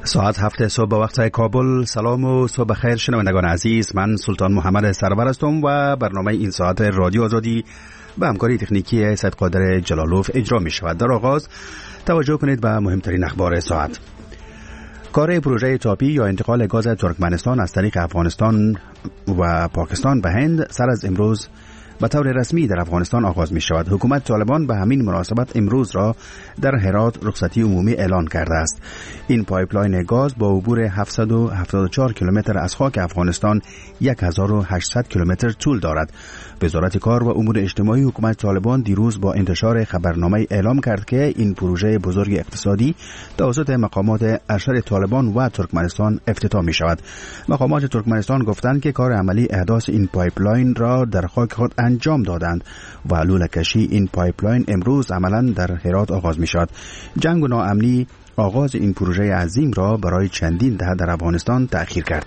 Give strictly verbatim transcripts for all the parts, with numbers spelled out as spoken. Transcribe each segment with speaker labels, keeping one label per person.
Speaker 1: ساعت هفت صبح به وقت کابل. سلام و صبح خیر شنوندگان عزیز، من سلطان محمد سرور هستم و برنامه این ساعت رادیو آزادی به همکاری تکنیکی سید قادر جلالوف اجرا می شود. در آغاز توجه کنید به مهمترین اخبار ساعت. کار پروژه تاپی یا انتقال گاز ترکمنستان از طریق افغانستان و پاکستان به هند سر از امروز به طور رسمی در افغانستان آغاز می شود. حکومت طالبان به همین مناسبت امروز را در هرات رخصتی عمومی اعلان کرده است. این پایپلاین گاز با عبور هفتصد و هفتاد و چهار کیلومتر از خاک افغانستان یک هزار و هشتصد کیلومتر طول دارد. وزارت کار و امور اجتماعی حکومت طالبان دیروز با انتشار خبرنامه اعلام کرد که این پروژه بزرگ اقتصادی توسط مقامات ارشد طالبان و ترکمنستان افتتاح می شود. مقامات ترکمنستان گفتند که کار عملی احداث این پایپلاین را در خاک خود انجام دادند و لوله کشی این پایپلاین امروز عملا در هرات آغاز می شود. جنگ و ناامنی آغاز این پروژه عظیم را برای چندین دهه در افغانستان تأخیر کرد.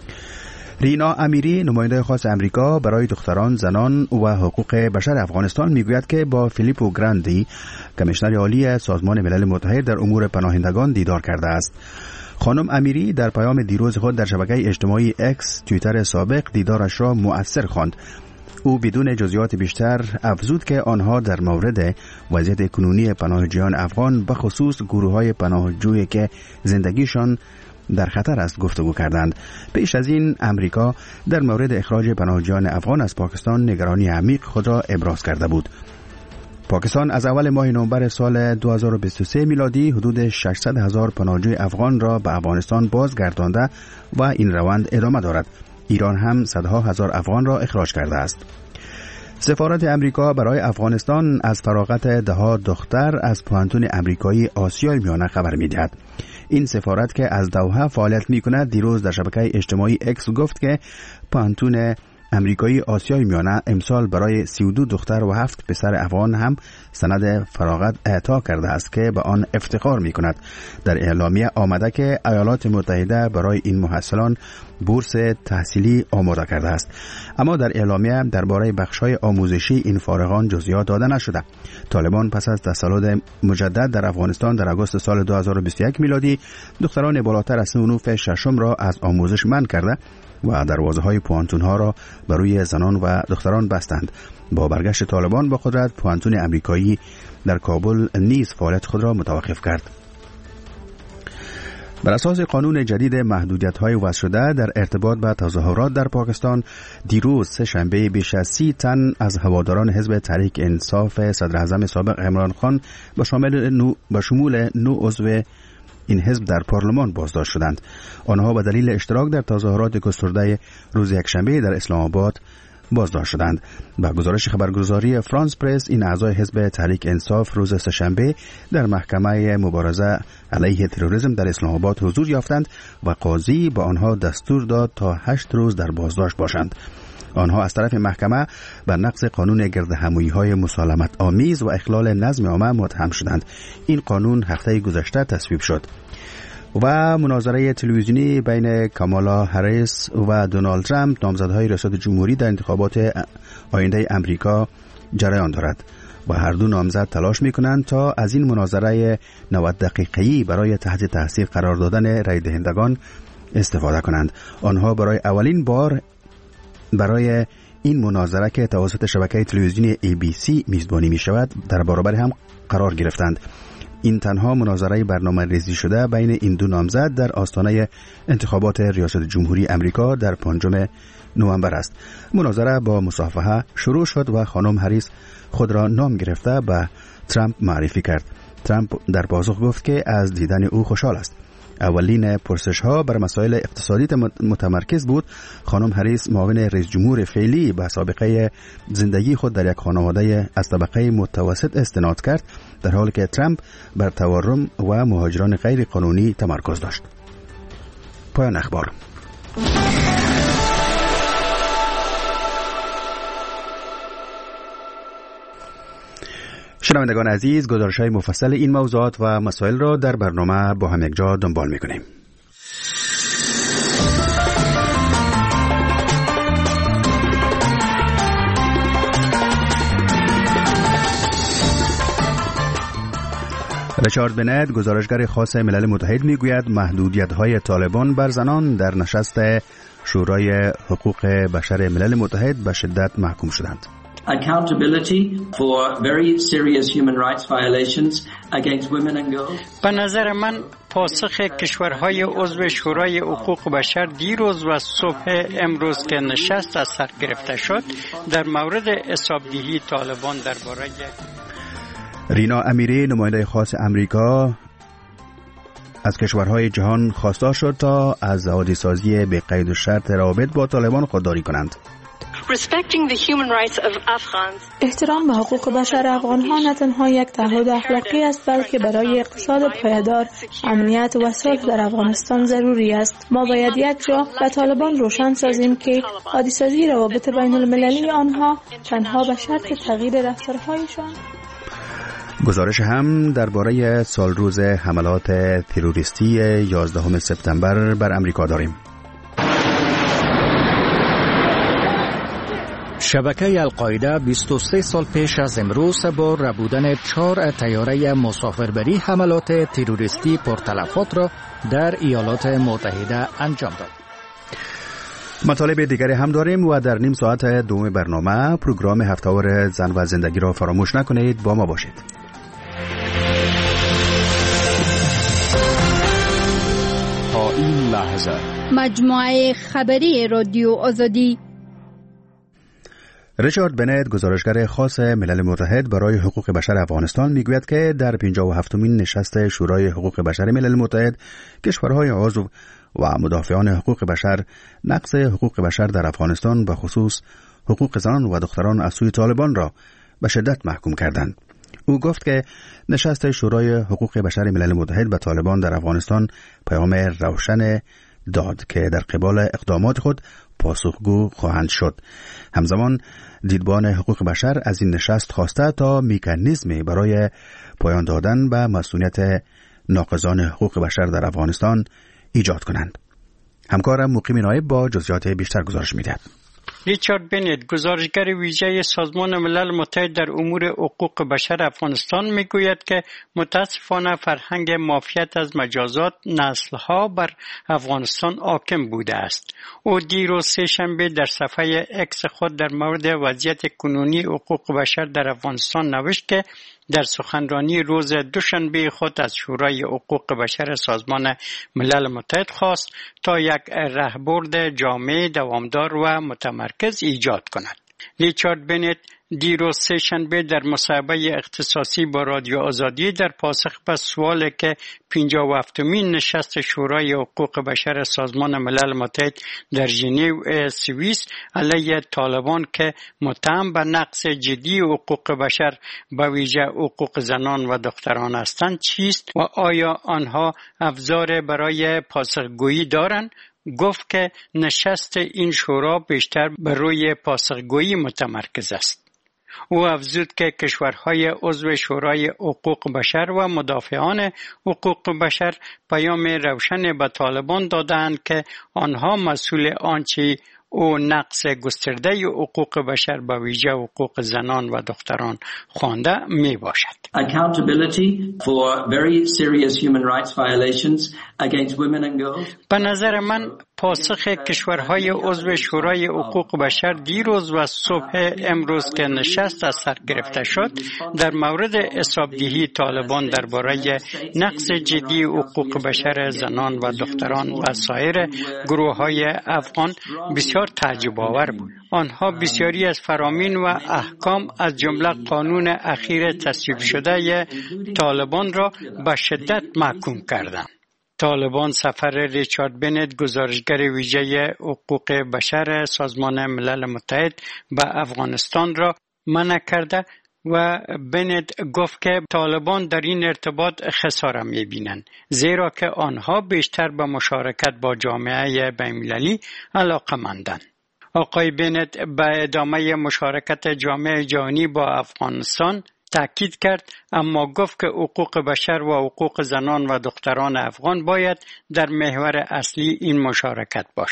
Speaker 1: رینا امیری، نماینده خاص امریکا برای دختران، زنان و حقوق بشر افغانستان میگوید که با فیلیپو گراندی، کمیشنر عالی سازمان ملل متحد در امور پناهندگان دیدار کرده است. خانم امیری در پیام دیروز خود در شبکه اجتماعی اکس، توییتر سابق، دیدارش را مؤثر خواند. او بدون جزئیات بیشتر افزود که آنها در مورد وضعیت کنونی پناهجویان افغان به خصوص گروه‌های پناهجویی که زندگیشان در خطر است گفتگو کردند. پیش از این امریکا در مورد اخراج پناهجویان افغان از پاکستان نگرانی عمیق خود را ابراز کرده بود. پاکستان از اول ماه نوامبر سال دو هزار و بیست و سه میلادی حدود ششصد هزار پناهجوی افغان را به افغانستان بازگردانده و این روند ادامه دارد. ایران هم صدها هزار افغان را اخراج کرده است. سفارت امریکا برای افغانستان از فراغت دهها دختر از پوهنتون امریکایی آسیای میانه خبر می‌دهد. این سفارت که از دوحه فعالیت می‌کند دیروز در شبکه اجتماعی اکس گفت که پوهنتون امریکایی آسیای میانه امسال برای سی و دو دختر و هفت پسر افغان هم سند فراغت اعطا کرده است که به آن افتخار می‌کند. در اعلامیه آمده که ایالات متحده برای این محصلان بورس تحصیلی آماده کرده است، اما در اعلامیه درباره بخش‌های آموزشی این فارغان جزئیات داده نشده. طالبان پس از تسلط مجدد در افغانستان در آگوست سال دو هزار و بیست و یک میلادی دختران بالاتر از صنف ششم را از آموزش منع کرده و دروازه‌های پوهنتون‌ها را بر روی زنان و دختران بستند. با برگشت طالبان به قدرت، پوهنتون امریکایی در کابل نیز فعالیت خود را متوقف کرد. بر اساس قانون جدید محدودیت‌های وضع شده در ارتباط با تظاهرات در پاکستان، دیروز سه شنبه بیش از سی تن از هواداران حزب تحریک انصاف صدر اعظم سابق عمران خان به شامل نو به شمول نو عضو این حزب در پارلمان بازداشت شدند. آنها به دلیل اشتراک در تظاهرات گسترده روز یکشنبه در اسلام آباد بازداشت شدند. با گزارش خبرگزاری فرانس پرس، این اعضای حزب تحریک انصاف روز سه‌شنبه در محکمه مبارزه علیه تروریسم در اسلام آباد حضور یافتند و قاضی به آنها دستور داد تا هشت روز در بازداشت باشند. آنها از طرف محکمه بر نقض قانون گردهمایی‌های مسالمت آمیز و اخلال نظم عامه متهم شدند. این قانون هفته گذشته تصویب شد. و مناظره تلویزیونی بین کامالا هریس و دونالد ترامپ، نامزدهای ریاست جمهوری در انتخابات آینده امریکا، جریان دارد و هر دو نامزد تلاش می‌کنند تا از این مناظره نود دقیقه‌ای برای تحت تاثیر قرار دادن رای دهندگان استفاده کنند. آنها برای اولین بار برای این مناظره که توسط شبکه تلویزیونی ای بی سی میزبانی می شود در برابر هم قرار گرفتند. این تنها مناظره برنامه ریزی شده بین این دو نامزد در آستانه انتخابات ریاست جمهوری امریکا در پنجم نوامبر است. مناظره با مصافحه شروع شد و خانم هریس خود را نام گرفته به ترامپ معرفی کرد. ترامپ در پاسخ گفت که از دیدن او خوشحال است. اولین پرسش ها بر مسائل اقتصادی متمرکز بود. خانم هریس، معاون رئیس جمهور فعلی، به سابقه زندگی خود در یک خانواده از طبقه متوسط استناد کرد، در حالی که ترامپ بر تورم و مهاجران غیر قانونی تمرکز داشت. پایان اخبار. شنوندگان عزیز، گزارش‌های مفصل این موضوعات و مسائل را در برنامه با هم یکجا دنبال می‌کنیم. ریچارد بنت گزارشگر خاص ملل متحد میگوید محدودیت‌های طالبان بر زنان در نشست شورای حقوق بشر ملل متحد به شدت محکوم شدند.
Speaker 2: Accountability for very serious human rights violations against women and girls.
Speaker 3: به نظر من پاسخ کشورهای عضو شورای حقوق بشر دیروز و صبح امروز که نشست از سر گرفته شد در مورد حسابدهی طالبان درباره
Speaker 1: رینا امیری نماینده خاص امریکا از کشورهای جهان خواستار شد تا از عادی سازی به قید و شرط روابط با طالبان خودداری کنند.
Speaker 4: احترام به حقوق بشر افغان‌ها نه تنها یک تعهد اخلاقی است بلکه برای اقتصاد پایدار، امنیت و صلح در افغانستان ضروری است. ما باید یک جا به طالبان روشن سازیم که عادی سازی روابط بین المللی آنها تنها به شرط تغییر رفتارهایشان.
Speaker 1: گزارش هم درباره سال روز حملات تروریستی یازدهم سپتامبر بر امریکا داریم.
Speaker 5: شبکه القاعده بیست و سه سال پیش از امروز با ربودن چهار طیاره مسافربری حملات تروریستی پرتلفات را در ایالات متحده انجام داد.
Speaker 1: مطالب دیگری هم داریم و در نیم ساعت دوم برنامه پروگرام هفته‌وار زن و زندگی را فراموش نکنید، با ما باشید.
Speaker 6: تا این لحظه
Speaker 7: مجموعه خبری رادیو آزادی.
Speaker 1: ریچارد بنت گزارشگر خاص ملل متحد برای حقوق بشر افغانستان میگوید که در پنجاه و هفتمین نشست شورای حقوق بشر ملل متحد کشورهای عضو و مدافعان حقوق بشر نقض حقوق بشر در افغانستان به خصوص حقوق زنان و دختران از سوی طالبان را به شدت محکوم کردند. او گفت که نشست شورای حقوق بشر ملل متحد به طالبان در افغانستان پیام روشن داد که در قبال اقدامات خود پاسخگو خواهند شد. همزمان دیدبان حقوق بشر از این نشست خواسته تا مکانیزمی برای پایان دادن به مسئولیت ناقضان حقوق بشر در افغانستان ایجاد کنند. همکارم مقیم نایب با جزئیات بیشتر گزارش می‌دهد.
Speaker 3: ریچارد بنت گزارشگر ویژه سازمان ملل متحد در امور حقوق بشر افغانستان میگوید که متاسفانه فرهنگ معافیت از مجازات نسل‌ها بر افغانستان حاکم بوده است. او دیروز سه شنبه در صفحه اکس خود در مورد وضعیت کنونی حقوق بشر در افغانستان نوشت که در سخنرانی روز دوشنبه خود از شورای حقوق بشر سازمان ملل متحد خواست تا یک راهبرد جامع، دوامدار و متمرکز ایجاد کند. ریچارد بنت دیروز سه شنبه در مصاحبه اختصاصی با رادیو آزادی در پاسخ به سوالی که پنجاه و هفتمین نشست شورای حقوق بشر سازمان ملل متحد در ژنو سوئیس علیه طالبان که متهم به نقض جدی حقوق بشر به ویژه حقوق زنان و دختران هستند چیست و آیا آنها ابزار برای پاسخگویی دارند، گفت که نشست این شورا بیشتر بر روی پاسخگویی متمرکز است. او افزود که کشورهای عضو شورای حقوق بشر و مدافعان حقوق بشر پیام روشن به طالبان دادند که آنها مسئول آنچه او نقض گسترده حقوق بشر به ویژه حقوق زنان و دختران خوانده می باشد.
Speaker 2: Accountability for very serious human rights violations against women and girls.
Speaker 3: به نظر من پاسخ کشورهای عضو شورای حقوق بشر دیروز و صبح امروز که نشست از سر گرفته شد در مورد حسابدهی طالبان درباره نقض جدی حقوق بشر زنان و دختران و سایر گروه‌های افغان بسیار تعجب آور بود. آنها بسیاری از فرامین و احکام از جمله قانون اخیر تصویب شده طالبان را به شدت محکوم کردند. طالبان سفر ریچارد بنت گزارشگر ویژه حقوق بشر سازمان ملل متحد به افغانستان را منع کرده و بنت گفت که طالبان در این ارتباط خساره می‌بینند زیرا که آنها بیشتر به مشارکت با جامعه بین‌المللی علاقه‌مندند. آقای بنت به ادامه مشارکت جامعه جهانی با افغانستان تأکید کرد، اما گفت که حقوق بشر و حقوق زنان و دختران افغان باید در محور اصلی این مشارکت باشد.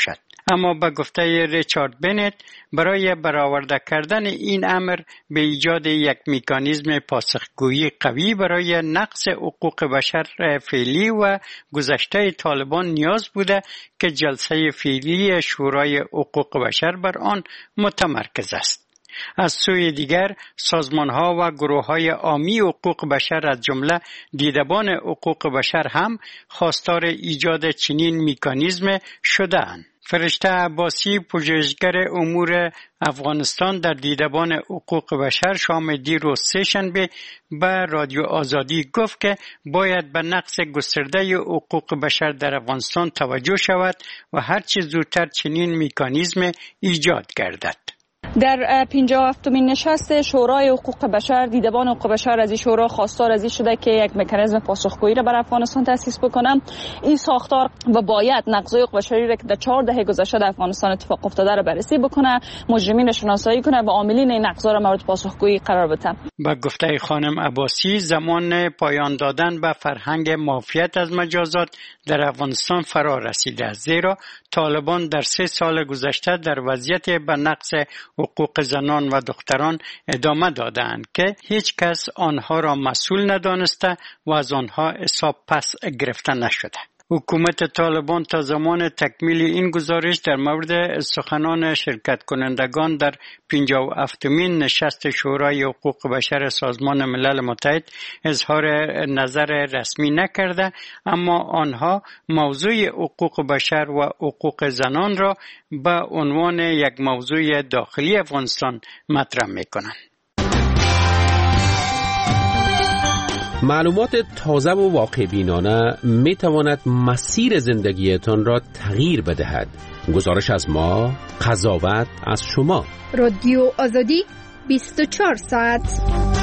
Speaker 3: اما به گفته ریچارد بنت برای برآورده کردن این امر به ایجاد یک مکانیزم پاسخگویی قوی برای نقض حقوق بشر فعلی و گذشته طالبان نیاز بوده که جلسه فعلی شورای حقوق بشر بر آن متمرکز است. از سوی دیگر سازمان‌ها و گروه‌های عامی حقوق بشر از جمله دیدبان حقوق بشر هم خواستار ایجاد چنین مکانیزم شده‌اند. فرشته عباسی پژوهشگر امور افغانستان در دیدبان حقوق بشر شام دیروز سه‌شنبه به رادیو آزادی گفت که باید به نقض گسترده حقوق بشر در افغانستان توجه شود و هرچه زودتر چنین مکانیزم ایجاد گردد.
Speaker 8: در پنجاه و هفتمین نشست شورای حقوق بشر دیدبان حقوق بشر از این شورا خواستار از این شده که یک مکانیزم پاسخگویی را برای افغانستان تأسیس بکنم. این ساختار و باید نقض حقوق بشری را که در چهار دهه گذشته در افغانستان اتفاق افتاده را بررسی بکنه، مجرمین را شناسایی کنه و عاملین این نقض را مورد پاسخگویی قرار بده.
Speaker 3: با گفته خانم عباسی زمان پایان دادن به فرهنگ معافیت از مجازات در افغانستان فرا رسیده است، زیرا طالبان در سه سال گذشته در وضعیت به نقض حقوق زنان و دختران ادامه دادند که هیچ کس آنها را مسئول ندانسته و از آنها حساب پس گرفته نشده. حکومت طالبان تا زمان تکمیل این گزارش در مورد سخنان شرکت کنندگان در پنجاه و هفتمین نشست شورای حقوق بشر سازمان ملل متحد اظهار نظر رسمی نکرده، اما آنها موضوع حقوق بشر و حقوق زنان را به عنوان یک موضوع داخلی افغانستان مطرح می‌کنند.
Speaker 9: معلومات تازه و واقع بینانه می تواند مسیر زندگیتان را تغییر بدهد. گزارش از ما، قضاوت از شما.
Speaker 7: رادیو آزادی بیست و چهار ساعت.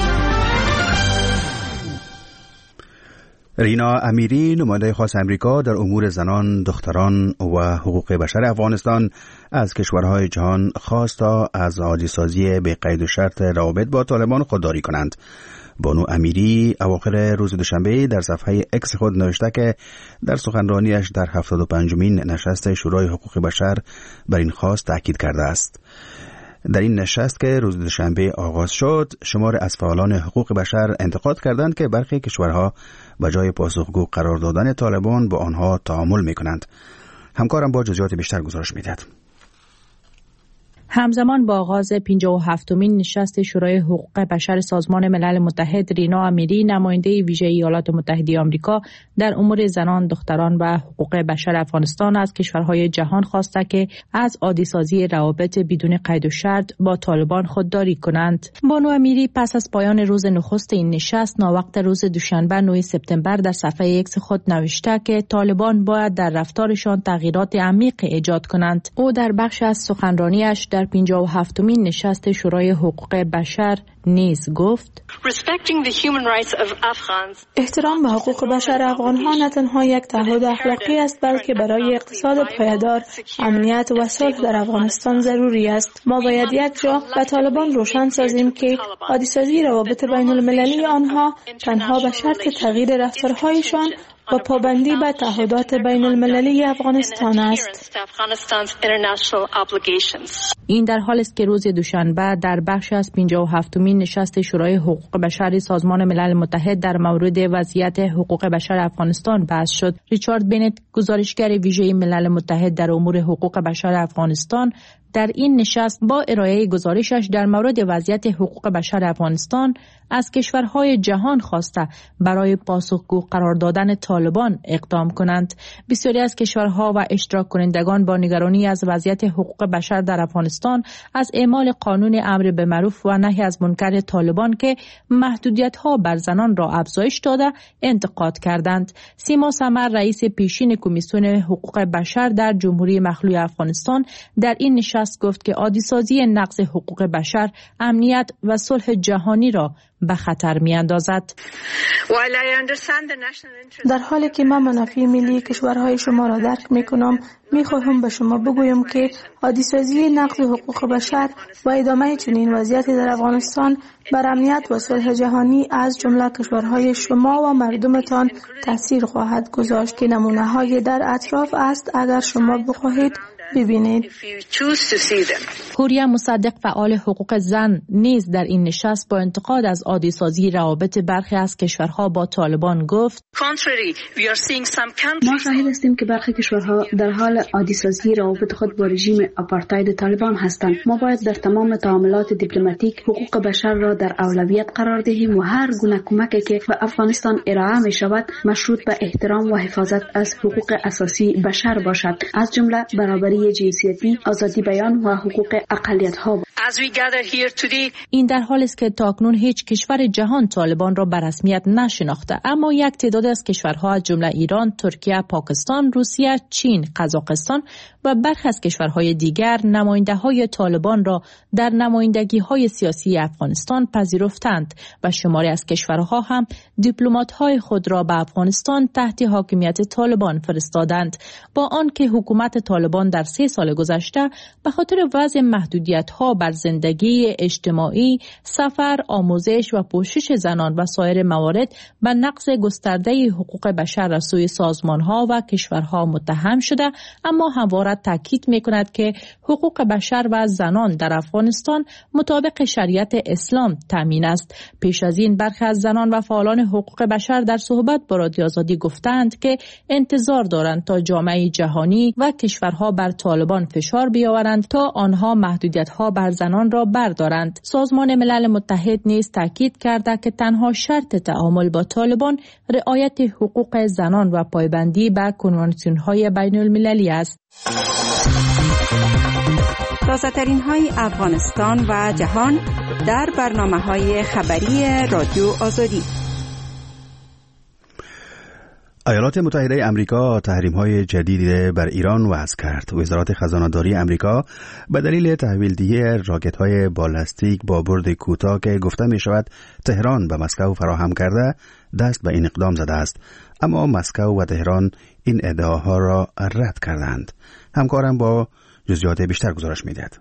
Speaker 1: رینا امیری نماینده خاص امریکا در امور زنان، دختران و حقوق بشر افغانستان از کشورهای جهان خواست تا از عادی‌سازی به قید و شرط روابط با طالبان خودداری کنند. بانو امیری اواخر روز دوشنبه در صفحه اکس خود نوشته که در سخنرانیش در هفتاد و پنجمین نشست شورای حقوق بشر بر این خواست تاکید کرده است. در این نشست که روز دوشنبه آغاز شد، شمار از فعالان حقوق بشر انتقاد کردند که برخی کشورها به جای پاسخگو قرار دادن طالبان با آنها تعامل می‌کنند. همکارم با جزئیات بیشتر گزارش می‌دهد.
Speaker 10: همزمان با آغاز پنجاه و هفتمین نشست شورای حقوق بشر سازمان ملل متحد، رینا امیری نماینده ویژه ایالات متحده آمریکا در امور زنان، دختران و حقوق بشر افغانستان از کشورهای جهان خواسته که از عادی‌سازی روابط بدون قید و شرط با طالبان خودداری کنند. بانو امیری پس از پایان روز نخست این نشست ناوقت روز دوشنبه نه سپتامبر در صفحه ایکس خود نوشته که طالبان باید در رفتارشان تغییرات عمیق ایجاد کنند. او در بخش از سخنرانیش در پنجاه و هفتمین نشست شورای حقوق بشر نیز گفت:
Speaker 4: احترام به حقوق بشر افغان‌ها نه تنها یک تعهد اخلاقی است، بلکه برای اقتصاد پایدار، امنیت و صلح در افغانستان ضروری است. ما باید یک جا به طالبان روشن سازیم که عادی‌سازی روابط بین المللی آنها تنها به شرط تغییر رفتارهایشان و پابندی به تعهدات بین المللی افغانستان است.
Speaker 10: این در حالی است که روز دوشنبه در بخش از پنجاه و هفتمین نشست شورای حقوق بشر سازمان ملل متحد در مورد وضعیت حقوق بشر افغانستان بحث شد. ریچارد بنت گزارشگر ویژه ملل متحد در امور حقوق بشر افغانستان در این نشست با ارائه گزارشش در مورد وضعیت حقوق بشر افغانستان از کشورهای جهان خواسته برای پاسخگو قرار دادن طالبان اقدام کنند. بسیاری از کشورها و اشتراک کنندگان با نگرانی از وضعیت حقوق بشر در افغانستان از اعمال قانون امر به معروف و نهی از منکر طالبان که محدودیت‌ها بر زنان را افزایش داده انتقاد کردند. سیما سمر رئیس پیشین کمیسیون حقوق بشر در جمهوری مخلوع افغانستان در این نشست گفت که عادی‌سازی نقض حقوق بشر امنیت و صلح جهانی را به خطر می اندازد.
Speaker 4: در حالی که من منافع ملی کشورهای شما را درک می کنم، می خواهم به شما بگویم که عادی‌سازی نقض حقوق بشر و ادامه چنین وضعیتی در افغانستان بر امنیت و صلح جهانی از جمله کشورهای شما و مردمتان تاثیر خواهد گذاشت که نمونه های در اطراف است. اگر شما بخواهید ببینید.
Speaker 10: حوریا مصدق فعال حقوق زن نیز در این نشست با انتقاد از عادی‌سازی روابط برخی از کشورها با طالبان گفت
Speaker 11: ما شاهد هستیم که برخی کشورها در حال عادی‌سازی روابط خود با رژیم آپارتاید طالبان هستند. ما باید در تمام تعاملات دیپلماتیک حقوق بشر را در اولویت قرار دهیم و هر گونه کمکی که به افغانستان ارائه می شود مشروط به احترام و حفاظت از حقوق اساسی بشر باشد، از جمله برابری جنسیتی، آزادی بیان و حقوق اقلیت‌ها.
Speaker 10: این در حالی است که تاکنون هیچ کشور جهان طالبان را به رسمیت نشناخته، اما یک تعداد از کشورها از جمله ایران، ترکیه، پاکستان، روسیه، چین، قزاقستان و برخی از کشورهای دیگر نماینده‌های طالبان را در نمایندگی‌های سیاسی افغانستان پذیرفتند و شماری از کشورها هم دیپلمات‌های خود را به افغانستان تحت حاکمیت طالبان فرستادند، با آنکه حکومت طالبان در سه سال گذشته به خاطر وضع محدودیت‌ها بر زندگی اجتماعی، سفر، آموزش و پوشش زنان و سایر موارد به نقض گسترده حقوق بشر از سوی سازمان‌ها و کشورها متهم شده، اما همواره تاکید می‌کند که حقوق بشر و زنان در افغانستان مطابق شریعت اسلام تامین است. پیش از این برخی از زنان و فعالان حقوق بشر در صحبت با رادیو آزادی گفتند که انتظار دارند تا جامعه جهانی و کشورها بر طالبان فشار بیاورند تا آنها محدودیت‌ها بر زنان را بردارند. سازمان ملل متحد نیز تاکید کرده که تنها شرط تعامل با طالبان رعایت حقوق زنان و پایبندی به کنوانسیون‌های بین‌المللی است.
Speaker 12: تازه‌ترین های افغانستان و جهان در برنامه‌های خبری رادیو آزادی.
Speaker 1: ایالات متحده امریکا تحریم‌های جدیدی بر ایران وضع کرد. وزارت خزانه‌داری امریکا به دلیل تحویل‌دهی راکت‌های بالستیک با برد کوتاه که گفته می‌شود تهران به مسکو فراهم کرده دست به این اقدام زده است، اما مسکو و تهران این ادعاها را رد کردند. همکارم با جزئیات بیشتر گزارش می‌دهد.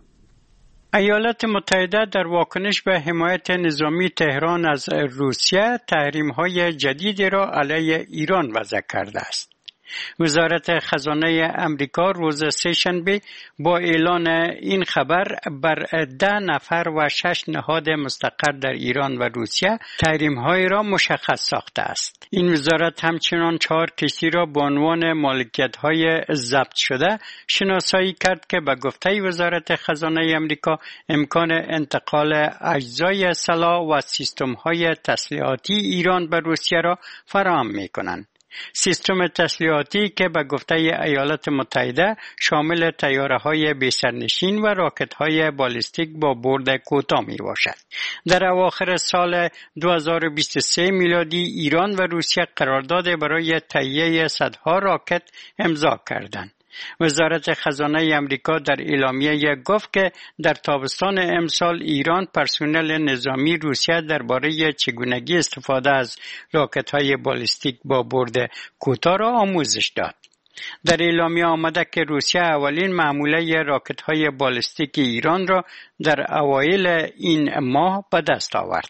Speaker 3: ایالات متحده در واکنش به حمایت نظامی تهران از روسیه تحریم‌های جدیدی را علیه ایران وضع کرده است. وزارت خزانه امریکا روز سه‌شنبه با اعلان این خبر بر ده نفر و شش نهاد مستقر در ایران و روسیه تحریم‌های را مشخص ساخته است. این وزارت همچنان چهار کشتی را به عنوان مالکیت‌های ضبط شده شناسایی کرد که به گفته وزارت خزانه امریکا امکان انتقال اجزای سلاح و سیستم‌های تسلیحاتی ایران به روسیه را فراهم می‌کنند. سیستم تسلیحاتی که به گفته ایالات متحده شامل طیاره‌های بی‌سرنشین و راکت‌های بالستیک با برد کوتاه میباشد. در اواخر سال دو هزار و بیست و سه میلادی ایران و روسیه قرارداد برای تهیه صدها راکت امضا کردند. وزارت خزانه امریکا در اعلامیه گفت که در تابستان امسال ایران پرسنل نظامی روسیه درباره چگونگی استفاده از راکت‌های بالستیک با برد کوتاه را آموزش داد. در اعلامیه آمده که روسیه اولین معموله راکت‌های بالستیک ایران را در اوایل این ماه به دست آورد.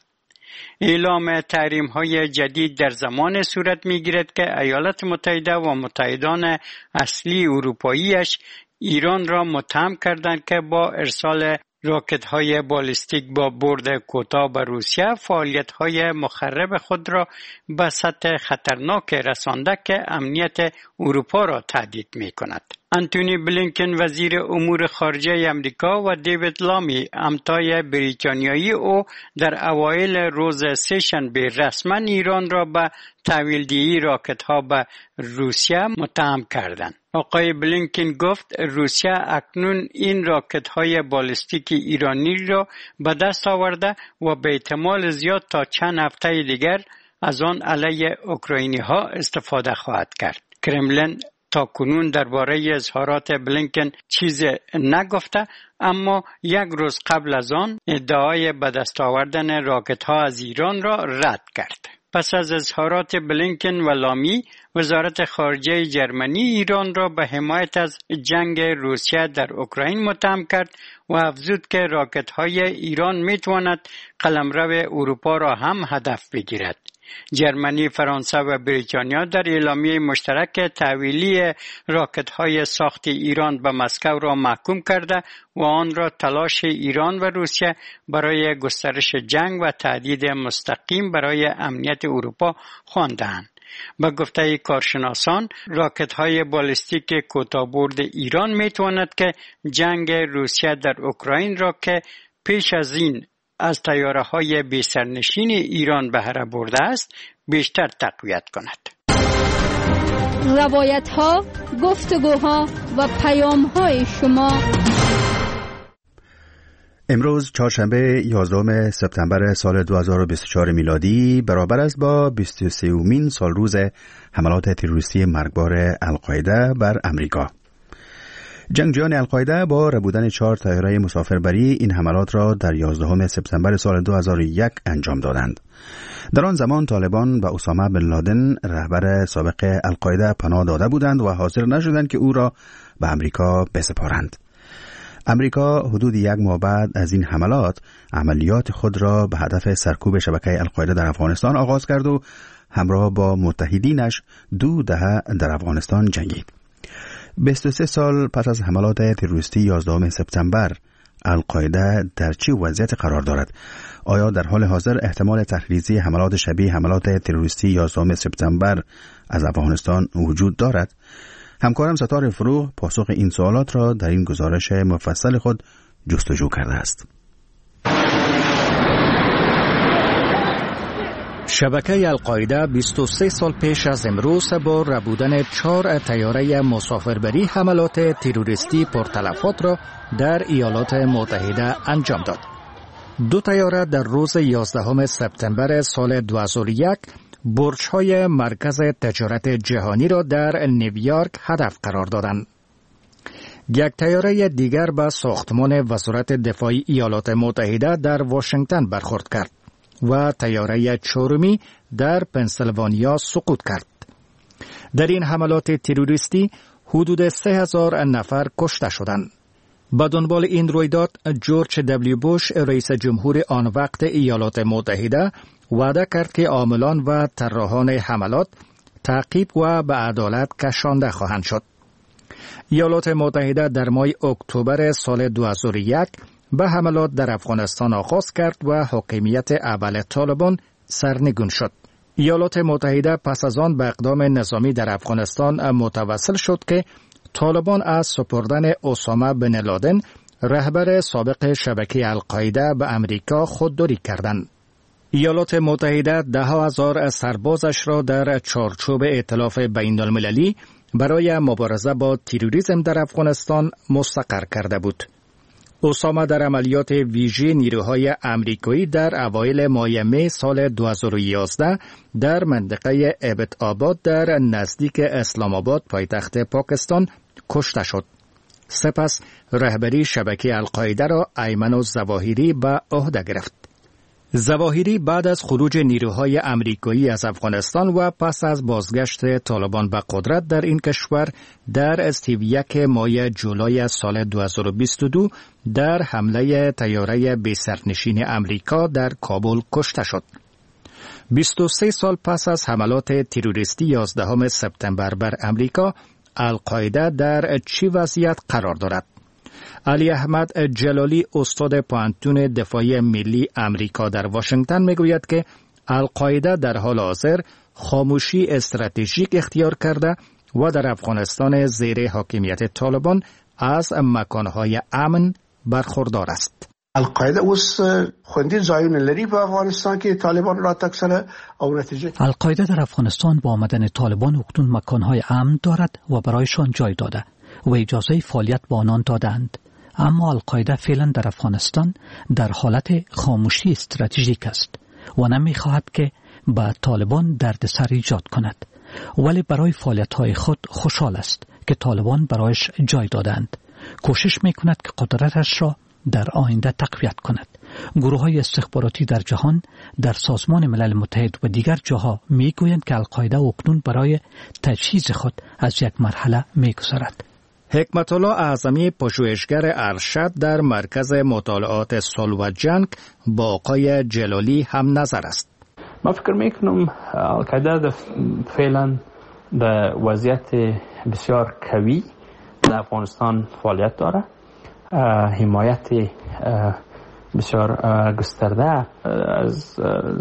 Speaker 3: اعلام تحریم‌های جدید در زمان صورت می‌گیرد که ایالات متحده و متحدان اصلی اروپاییش ایران را متهم کردند که با ارسال راکت‌های بالستیک با برد کوتاه به روسیه فعالیت‌های مخرب خود را به سطح خطرناک رسانده که امنیت اروپا را تهدید می‌کند. انتونی بلینکن وزیر امور خارجه امریکا و دیوید لامی همتای بریتانیایی او در اوایل روز سه‌شنبه رسما ایران را به تحویل‌دهی راکت‌ها به روسیه متهم کردند. آقای بلینکن گفت روسیه اکنون این راکت‌های بالستیک ایرانی را به دست آورده و به احتمال زیاد تا چند هفته دیگر از آن علیه اوکراینی‌ها استفاده خواهد کرد. کرملین تا کنون درباره اظهارات بلینکن چیز نگفته، اما یک روز قبل از آن ادعای به دست آوردن راکت‌ها از ایران را رد کرد. پس از اظهارات بلینکن و لامی، وزارت خارجه جرمنی ایران را به حمایت از جنگ روسیه در اوکراین متهم کرد و افزود که راکت‌های ایران می‌تواند قلمرو اروپا را هم هدف بگیرد. جرمنی، فرانسه و بریتانیا در اعلامیه مشترک تحویلی راکت‌های ساخت ایران به مسکو را محکوم کرده و آن را تلاش ایران و روسیه برای گسترش جنگ و تهدید مستقیم برای امنیت اروپا خواندند. با گفته کارشناسان، راکت‌های بالستیک کوتاه‌برد ایران می‌تواند که جنگ روسیه در اوکراین را که پیش از این از طیاره‌های بی‌سرنشین ایران بهره برده است، بیشتر تقویت کند.
Speaker 7: روایت‌ها، گفتگوها و پیام‌های شما.
Speaker 1: امروز چهارشنبه یازدهم سپتامبر سال دو هزار و بیست و چهار میلادی برابر است با بیست و سومین سال روز حملات تروریستی مرگبار القاعده بر امریکا. جنگجویان القاعده با ربودن چهار طیاره مسافربری این حملات را در یازدهم سپتامبر سال دو هزار و یک انجام دادند. در آن زمان طالبان و اسامه بن لادن رهبر سابق القاعده پناه داده بودند و حاضر نشدند که او را به امریکا بسپارند. امریکا حدود یک ماه بعد از این حملات عملیات خود را به هدف سرکوب شبکه القاعده در افغانستان آغاز کرد و همراه با متحدینش دو دهه در افغانستان جنگید. بیست و سه سال پس از حملات تروریستی یازدهم سپتامبر، القاعده در چه وضعیت قرار دارد؟ آیا در حال حاضر احتمال تحریزی حملات شبیه حملات تروریستی یازدهم سپتامبر از افغانستان وجود دارد؟ همکارم ستاره فروغ پاسخ این سوالات را در این گزارش مفصل خود جستجو کرده است.
Speaker 5: شبکه القاعده بیست و سه سال پیش از امروز با ربودن چهار طیاره مسافربری حملات تروریستی پرتلفات را در ایالات متحده انجام داد. دو طیاره در روز یازدهم سپتامبر سال دو هزار و یک برج‌های مرکز تجارت جهانی را در نیویورک هدف قرار دادند. یک طیاره دیگر به ساختمان وزارت دفاع ایالات متحده در واشنگتن برخورد کرد و طیاره چهارمی در پنسیلوانیا سقوط کرد. در این حملات تروریستی حدود سه هزار نفر کشته شدند. با دنبال این رویداد، جورج دبلیو بوش رئیس جمهور آن وقت ایالات متحده وعده کرد که عاملان و طراحان حملات تعقیب و به عدالت کشانده خواهند شد. ایالات متحده در ماه اکتبر سال دو هزار و یک به حملات در افغانستان آغاز کرد و حاکمیت اول طالبان سرنگون شد. ایالات متحده پس از آن به اقدام نظامی در افغانستان متوسل شد که طالبان از سپردن اسامه بن لادن رهبر سابق شبکه القاعده به امریکا خودداری کردند. ایالات متحده ده هزار سربازش را در چارچوب ائتلاف بین المللی برای مبارزه با تروریسم در افغانستان مستقر کرده بود. اسامه در عملیات ویژه نیروهای امریکایی در اوایل ماه می سال دو هزار و یازده در منطقه ابد آباد در نزدیک اسلام آباد پایتخت پاکستان کشته شد. سپس رهبری شبکه القاعده را ایمن الظواهری به عهده گرفت. ظواهری بعد از خروج نیروهای امریکایی از افغانستان و پس از بازگشت طالبان به قدرت در این کشور در استی یک ماه جولای سال دو هزار و بیست و دو در حمله طیاره بی‌سرنشین امریکا در کابل کشته شد. بیست و سه سال پس از حملات تروریستی یازدهم سپتامبر بر امریکا، القاعده در چه وضعیت قرار دارد؟ علی احمد جلالی استاد پوهنتون دفاع ملی امریکا در واشنگتن میگوید که القاعده در حال حاضر خاموشی استراتژیک اختیار کرده و در افغانستان زیر حاکمیت طالبان از مکانهای امن برخوردار است.
Speaker 13: القاعده اوس خوندین ځایونه لري په افغانستان کې طالبان را تکسره او نتیجه
Speaker 14: القاعده در افغانستان با آمدن طالبان اکنون مکانهای امن دارد و برایشان جای داده و اجازه فعالیت با آنان دادند. اما القاعده فعلا در افغانستان در حالت خاموشی استراتژیک است و نمی‌خواهد که با طالبان دردسر ایجاد کند، ولی برای فعالیت‌های خود خوشحال است که طالبان برایش جای دادند. کوشش می‌کند که قدرتش را در آینده تقویت کند. گروه‌های استخباراتی در جهان، در سازمان ملل متحد و دیگر جاها می‌گویند که القاعده اکنون برای تجهیز خود از یک مرحله می‌گذرد.
Speaker 5: حکمت الله اعظمی پژوهشگر ارشد در مرکز مطالعات صلح و جنگ با آقای جلالی هم نظر است.
Speaker 15: ما فکر میکنم القاعده فعلا در وضعیت بسیار قوی در افغانستان فعالیت داره. حمایت بسیار گسترده از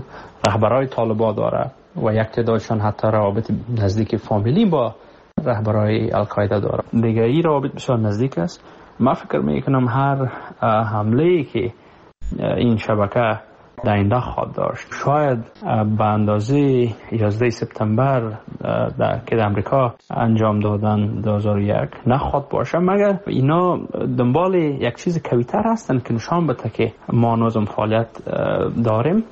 Speaker 15: رهبرای طالبان داره و یک تعدادشان حتی روابط نزدیک فامیلی با رهبرای القاعده داره. دیگه این روابط بسیار نزدیک است. ما فکر میکنم هر حمله‌ای که این شبکه در آینده خواهد داشت، شاید به اندازه یازده سپتامبر که در امریکا انجام دادن دو هزار و یک نخواهد باشه، مگر اینا دنبال یک چیز قوی‌تر هستن که نشان بده که ما نظم فعالیت داریم.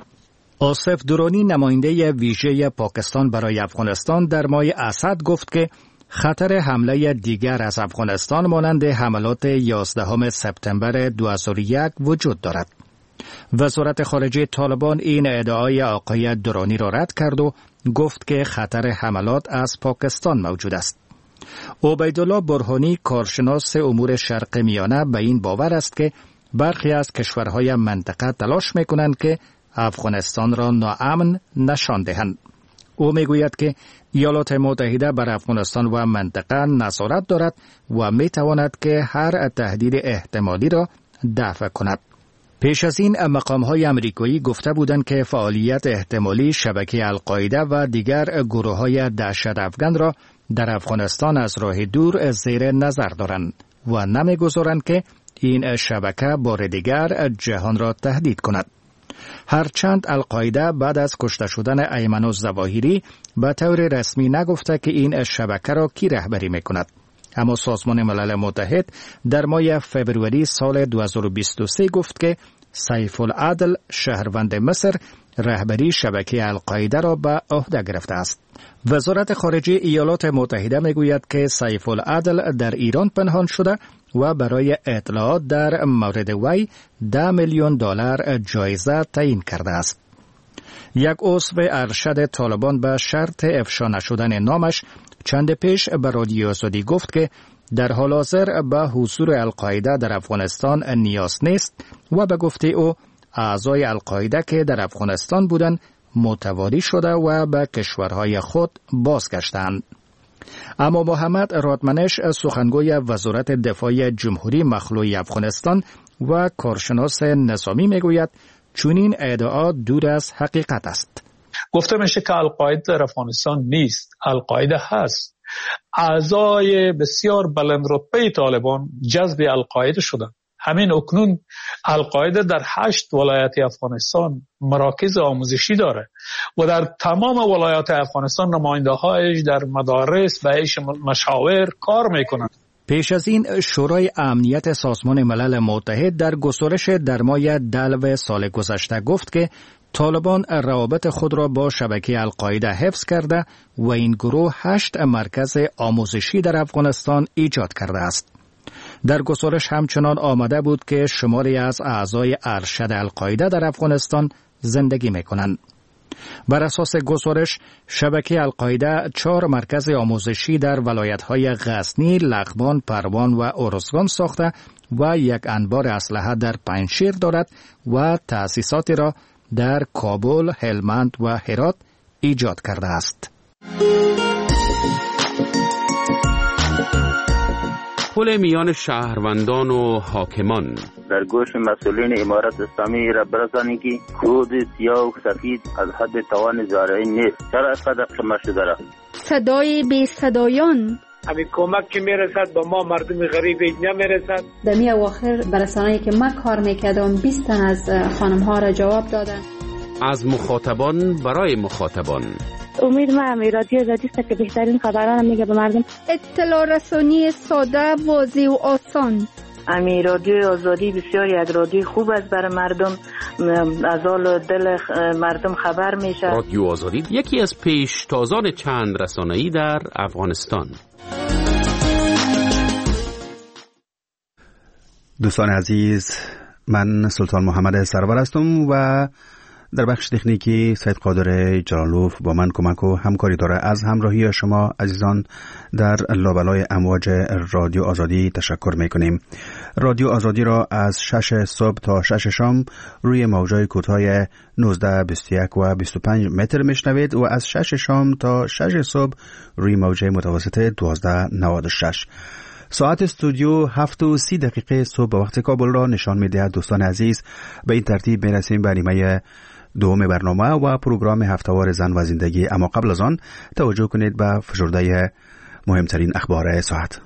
Speaker 5: آصف درانی نماینده ویژه پاکستان برای افغانستان در ماه اسد گفت که خطر حمله دیگر از افغانستان مانند حملات یازدهم سپتامبر دو هزار و یک وجود دارد. وزارت خارجه طالبان این ادعای آقای درانی را رد کرد و گفت که خطر حملات از پاکستان موجود است. عبیدالله برهانی کارشناس امور شرق میانه به این باور است که برخی از کشورهای منطقه تلاش می‌کنند که افغانستان را ناامن نشان دهند. او میگوید که ایالات متحده بر افغانستان و منطقه نظارت دارد و میتواند که هر تهدید احتمالی را دفع کند. پیش از این مقام‌های آمریکایی گفته بودند که فعالیت احتمالی شبکه القاعده و دیگر گروه‌های دهشت افغان را در افغانستان از راه دور زیر نظر دارند و نمی‌گذارند که این شبکه بار دیگر جهان را تهدید کند. هرچند القاعده بعد از کشته شدن ایمن الظواهری به طور رسمی نگفته که این شبکه را کی رهبری می‌کند، اما سازمان ملل متحد در ماه فوریه سال دو هزار و بیست و سه گفت که سیف العدل شهروند مصر رهبری شبکه القاعده را به عهده گرفته است. وزارت خارجه ایالات متحده میگوید که سیف العدل در ایران پنهان شده و برای اطلاعات در مورد وی ده میلیون دلار جایزه تعیین کرده است. یک عضو ارشد طالبان به شرط افشا نشدن نامش چند پیش به رادیو آزادی گفت که در حال حاضر به حضور القاعده در افغانستان نیاز نیست و به گفته او اعضای القاعده که در افغانستان بودند متواری شده و به کشورهای خود بازگشتند. اما محمد رادمنش سخنگوی وزارت دفاع جمهوری مخلوع افغانستان و کارشناس نظامی میگوید چنین ادعا دور از حقیقت است.
Speaker 16: گفته میشه که القاعده در افغانستان نیست، القاعده هست. اعضای بسیار بلند رتبه طالبان جذب القاعده شدند. همین اکنون القاعده در هشت ولایت افغانستان مراکز آموزشی داره و در تمام ولایات افغانستان نماینده‌هایش در مدارس و ایش مشاور کار میکنند.
Speaker 5: پیش از این شورای امنیت سازمان ملل متحد در گزارش در ماه دلو سال گذشته گفت که طالبان روابط خود را با شبکه القاعده حفظ کرده و این گروه هشت مرکز آموزشی در افغانستان ایجاد کرده است. در گزارش همچنان آمده بود که شماری از اعضای ارشد القاعده در افغانستان زندگی می‌کنند. بر اساس گزارش شبکه القاعده چهار مرکز آموزشی در ولایت‌های غزنی، لغمان، پروان و ارزگان ساخته و یک انبار اسلحه در پنجشیر دارد و تأسیساتی را در کابل، هلمند و هرات ایجاد کرده است.
Speaker 9: پل میان شهروندان و حاکمان
Speaker 17: در گوش مسئولین امارت اسلامی را برسانید که خود سیاه و سفید از حد توان زارعین نیست. چرا اینقدر شما شده را؟
Speaker 7: صدای بی صدایان
Speaker 18: همین کمک که میرسد با ما مردم غریب نمیرسد.
Speaker 11: در می اواخر برسانه‌ای که من کار میکردم بیست تن از خانم ها را جواب دادن.
Speaker 9: از مخاطبان برای مخاطبان.
Speaker 19: امید من رادیو آزادی است که بهترین خبران میگه به مردم.
Speaker 7: اطلاع رسانی ساده، واضح و آسان.
Speaker 20: امی رادیو آزادی بسیار یک رادیو خوب است برای مردم، از حال دل مردم خبر میشه.
Speaker 9: رادیو آزادی یکی از پیشتازان چند رسانه‌ای در افغانستان.
Speaker 1: دوستان عزیز، من سلطان محمد سرور هستم و در بخش تکنیکی سید قادر جلالوف با من کمک و همکاری داره. از همراهی شما عزیزان در لابلای امواج رادیو آزادی تشکر میکنیم. رادیو آزادی را از شش صبح تا شش شام روی موجای کوتاه نوزده، بیست و یک و بیست و پنج متر میشنوید و از شش شام تا شش صبح روی موجه متوسط دوازده نود و شش. ساعت استودیو هفت و سی دقیقه صبح به وقت کابل را نشان می‌دهد. دوستان عزیز، به این ترتیب می‌رسیم به نیمه دوم برنامه و پروگرام هفته‌وار زن و زندگی. اما قبل از آن توجه کنید به فشرده مهمترین اخبار ساعت.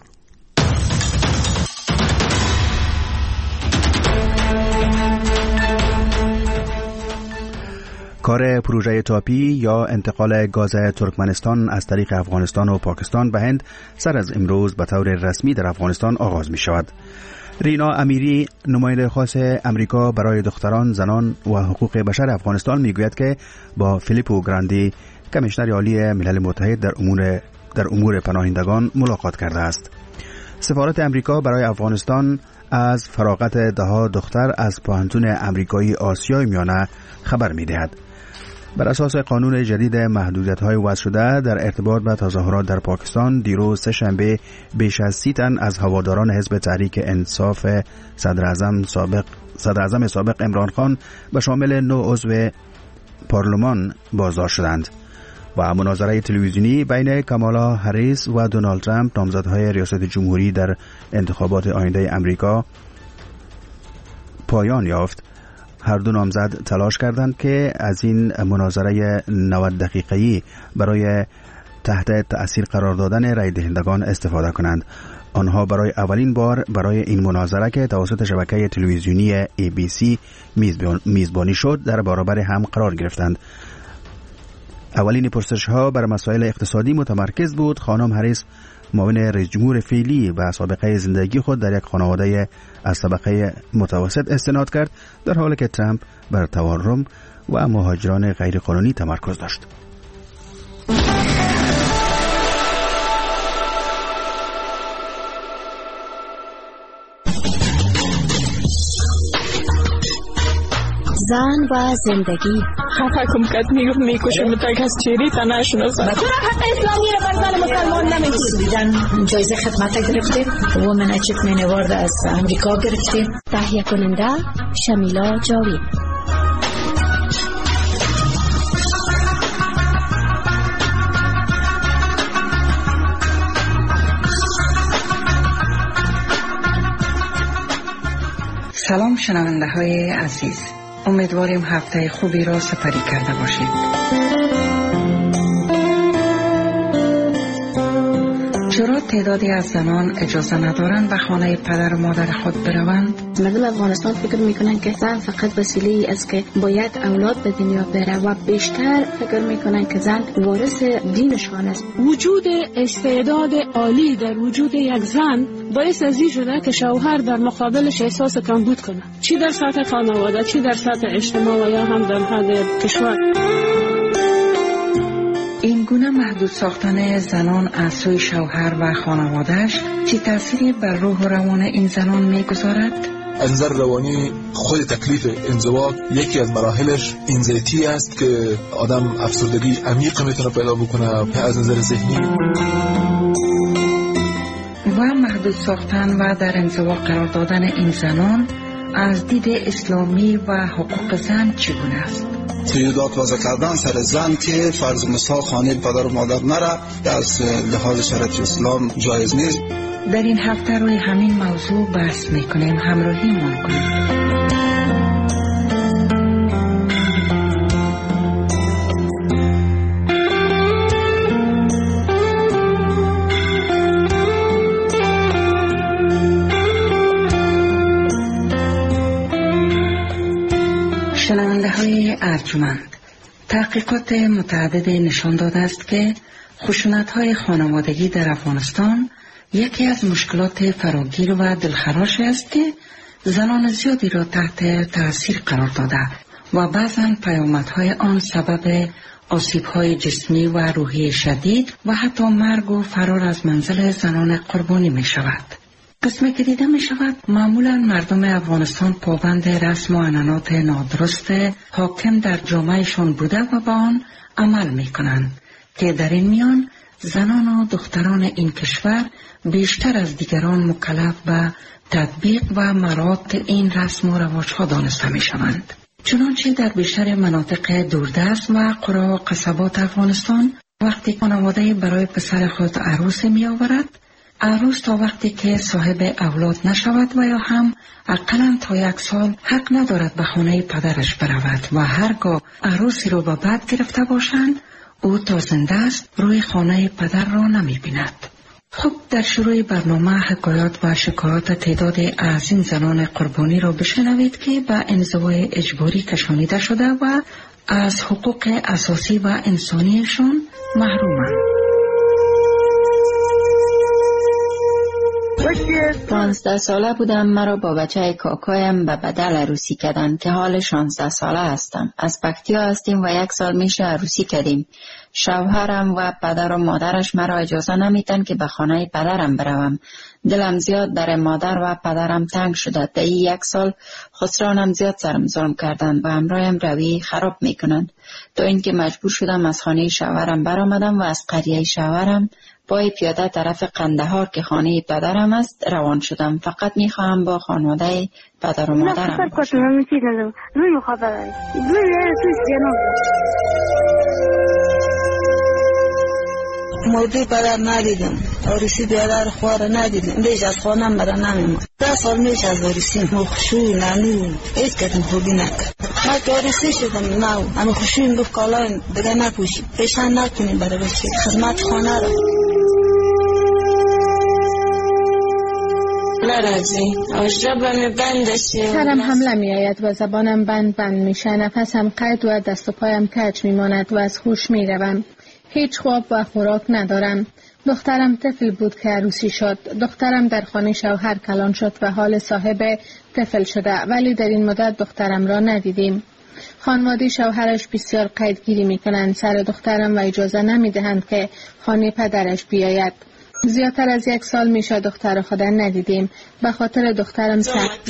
Speaker 1: کار پروژه تاپی یا انتقال گاز ترکمنستان از طریق افغانستان و پاکستان به هند سر از امروز به طور رسمی در افغانستان آغاز می شود. رینا امیری، نماینده خاص امریکا برای دختران، زنان و حقوق بشر افغانستان میگوید که با فیلیپو گراندی، کمیشنر عالی ملل متحد در امور در امور پناهندگان ملاقات کرده است. سفارت امریکا برای افغانستان از فراغت دهها دختر از پوهنتون امریکایی آسیای میانه خبر می‌دهد. بر اساس قانون جدید محدودیت‌های وضع شده در ارتباط با تظاهرات در پاکستان، دیروز سه شنبه بیش از سی تن از هواداران حزب تحریک انصاف صدر اعظم سابق صدر اعظم سابق عمران خان به شامل نه عضو پارلمان بازداشت شدند. و مناظره تلویزیونی بین کامالا هریس و دونالد ترامپ، نامزدهای ریاست جمهوری در انتخابات آینده امریکا، پایان یافت. هر دو نامزد تلاش کردند که از این مناظره نود دقیقه‌ای برای تحت تأثیر قرار دادن رای دهندگان استفاده کنند. آنها برای اولین بار برای این مناظره که توسط شبکه تلویزیونی ای بی سی میزبانی شد در برابر هم قرار گرفتند. اولین پرسش ها بر مسائل اقتصادی متمرکز بود. خانم هریس، معاون رئیس جمهور فعلی و سابقه زندگی خود در یک خانواده از طبقه متوسط استناد کرد، در حالی که ترامپ بر تورم و مهاجران غیرقانونی تمرکز داشت.
Speaker 21: زن و زندگی.
Speaker 4: خفه کم کت میگفت میکشم تک از چیری تا نشناسم.
Speaker 21: تو را حق اسلامی را بر زن مسلمان نمیگی. دیدن جایزه خدمت گرفتیم. وومن اچیومنت اوارد از امریکا گرفتیم. تهیه کننده شمیلا جاوید.
Speaker 22: سلام شنونده های عزیز، امیدواریم هفته خوبی را سپری کرده باشید. چرا تعدادی از زنان اجازه ندارند به خانه پدر و مادر خود بروند؟
Speaker 11: مردم افغانستان فکر میکنن که زن فقط وسیله است که باید اولاد به دنیا بره و بیشتر فکر میکنن که زن وارث دینشان است.
Speaker 4: وجود استعداد عالی در وجود یک زن باعث از این شده که شوهر در مقابلش احساس کمبود کنه، چی در سطح خانواده، چی در سطح اجتماع و یا هم در حد کشور.
Speaker 22: این گونه محدود ساختن زنان از سوی شوهر و خانوادهش چی تأثیری بر روح و روان این زنان میگذارد؟
Speaker 23: از نظر روانی خود تکلیف انزواج یکی از مراحلش انزیتی است که آدم افسردگی عمیق میتونه پیدا بکنه از نظر ذهنی.
Speaker 22: و محدود ساختن و در انزوا قرار دادن این زنان از دید اسلامی و حقوق زن چگونه است؟
Speaker 24: قیودات وضع کردن سر زن که فرض مثال خانه پدر و مادر نره از لحاظ شرعی اسلام جایز نیست.
Speaker 22: در این هفته روی همین موضوع بحث میکنیم، همراهی ما کنید. شنونده های ارجمند، تحقیقات متعدد نشان داده است که خشونت های خانوادگی در افغانستان یکی از مشکلات فراگیر و دلخراش است که زنان زیادی را تحت تاثیر قرار داده و بعضاً پیامدهای آن سبب آسیب‌های جسمی و روحی شدید و حتی مرگ و فرار از منزل زنان قربانی می شود. قسمی که دیده می شود معمولا مردم افغانستان پابند رسم و عنعنات نادرست حاکم در جامعهشان بوده و با آن عمل می کنند که در این میان زنان و دختران این کشور بیشتر از دیگران مکلف به تطبیق و مراعات این رسم و رواج‌ها دانسته می شوند. چنانچه در بیشتر مناطق دوردست و قرا و قصبات افغانستان وقتی خانواده برای پسر خود عروس می آورد، عروس تا وقتی که صاحب اولاد نشود و یا هم اقلاً تا یک سال حق ندارد به خانه پدرش برود و هرگاه عروسی رو به بد گرفته باشند او تا زنده است روی خانه پدر را نمی بیند. خب در شروع برنامه حکایات و شکایات تعداد از این زنان قربانی را بشنوید که به انزوای اجباری کشانیده شده و از حقوق اساسی و انسانیشان محرومند.
Speaker 2: پانزده ساله بودم، مرا با بچه کاکایم به بدل عروسی کردن که حال شانزده ساله هستم. از پکتیا هستیم و یک سال میشه عروسی کردیم. شوهرم و پدر و مادرش مرا اجازه نمیتن که به خانه پدرم بروم. دلم زیاد در مادر و پدرم تنگ شده. در این یک سال خسرانم زیاد سرم ظلم کردند و همراهم روی خراب میکنند تا اینکه مجبور شدم از خانه شوهرم برآمدم و از قریه شوهرم پای پیاده طرف قندهار که خانه پدرم است روان شدم. فقط میخواهم با خانواده پدر و مادرم باشم.
Speaker 6: موضوع پدر ندیدم، عروسی بیادر خواه را ندیدم، بیش از خانم برا نمیمون. ده سال میش از عروسی مخشوی ننو ایت کتم خوبی نکرد. ما که عروسی شدم نو اما خوشوی گفت کالای دیگه نپوشی پیشن نکنی برای بچه خدمت خانه را
Speaker 4: سرم حمله می آید و زبانم بند بند میشه، نفسم قید و دست و پایم کج میماند و از هوش می روم. هیچ خواب و خوراک ندارم. دخترم طفل بود که عروسی شد. دخترم در خانه شوهر کلان شد و حال صاحب طفل شده، ولی در این مدت دخترم را ندیدیم. خانواده شوهرش بسیار قیدگیری می کنند سر دخترم و اجازه نمی دهند که خانه پدرش بیاید. زیادتر از یک سال میشه دختر خدا ندیدیم. به خاطر دخترم سخت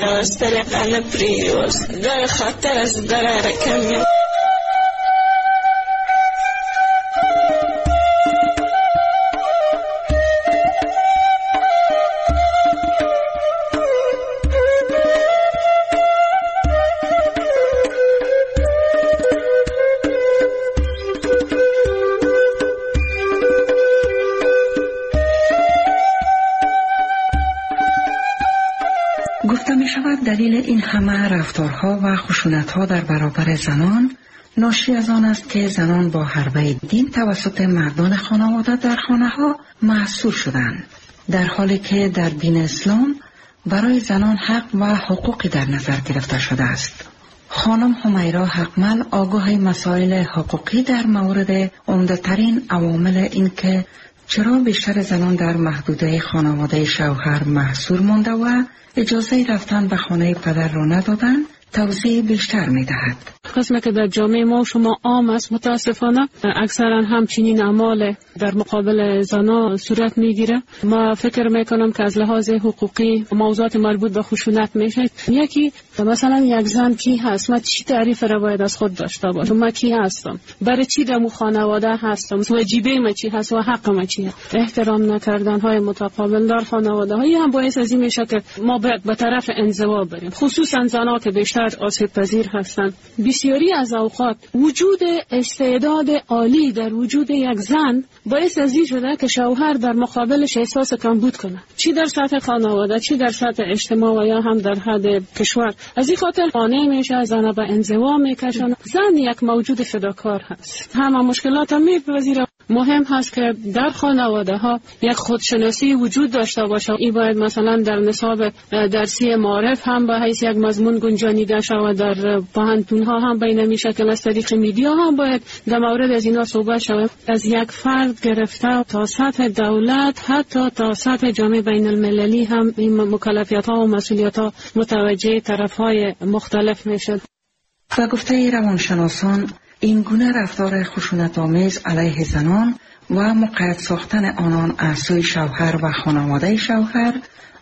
Speaker 22: دلیل این همه رفتارها و خشونتها در برابر زنان ناشی از آن است که زنان با حربه دین توسط مردان خانواده در خانه ها محصور شدند، در حالی که در دین اسلام برای زنان حق و حقوقی در نظر گرفته شده است. خانم حمیرا حقمل آگاه مسائل حقوقی در مورد عمده‌ترین عوامل این که چرا بیشتر زنان در محدوده خانواده شوهر محصور مانده و اجازه رفتن به خانه پدر را ندادن توضیح بیشتر می دهد.
Speaker 8: قسمه که در جامعه ما شما عام است متاسفانه، اکثرا همچنین اعمال در مقابل زنا صورت میگیره. ما فکر میکنم که از لحاظ حقوقی موضوعات مربوط به خشونت میشه. یکی مثلا یک زن کی هست، من چی تعریف را باید از خود داشته باشم، من کی هستم، برای چی در خانواده هستم، واجبه من چی هست و حق من چیه. احترام نکردن های متقابل در خانواده های هم باعث از این میشه که ما به طرف انزوا بریم، خصوصا زنها که بیشتر آسیب پذیر هستند. بسیاری از اوقات وجود استعداد عالی در وجود یک زن باعث از این شده که شوهر در مقابلش احساس کمبود کنه، چی در سطح خانواده چی در سطح اجتماع و یا هم در حد کشور. از این خاطر قانع میشه، زن به انزوا میکشن. زن یک موجود فداکار هست، همه مشکلات هم میپذیره. مهم هست که در خانواده ها یک خودشناسی وجود داشته باشه. این باید مثلا در نصاب درسی معارف هم به حیث یک مضمون گنجانیده شود، در پوهنتون ها هم بین می شکل از طریق میدیا هم باید در مورد از اینا صحبت شود. از یک فرد گرفته تا سطح دولت حتی تا سطح جامعه بین المللی هم این مکلفیت ها و مسئولیت ها متوجه طرف های مختلف می شد.
Speaker 22: و گفته روانشناسان این گونه رفتار خشونت‌آمیز علیه زنان و مقید ساختن آنان از سوی شوهر و خانواده شوهر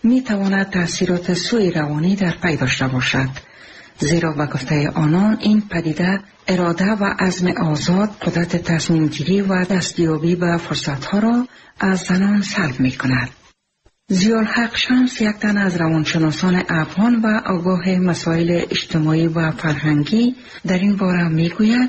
Speaker 22: می تواند تأثیرات سوء روانی در پی داشته باشد، زیرا به گفته آنان این پدیده اراده و عزم آزاد، قدرت تصمیم گیری و دستیابی به فرصتها را از زنان سلب می کند. ضیاءالحق شمس یک تن از روانشناسان افغان و آگاه مسائل اجتماعی و فرهنگی در این باره می گوید: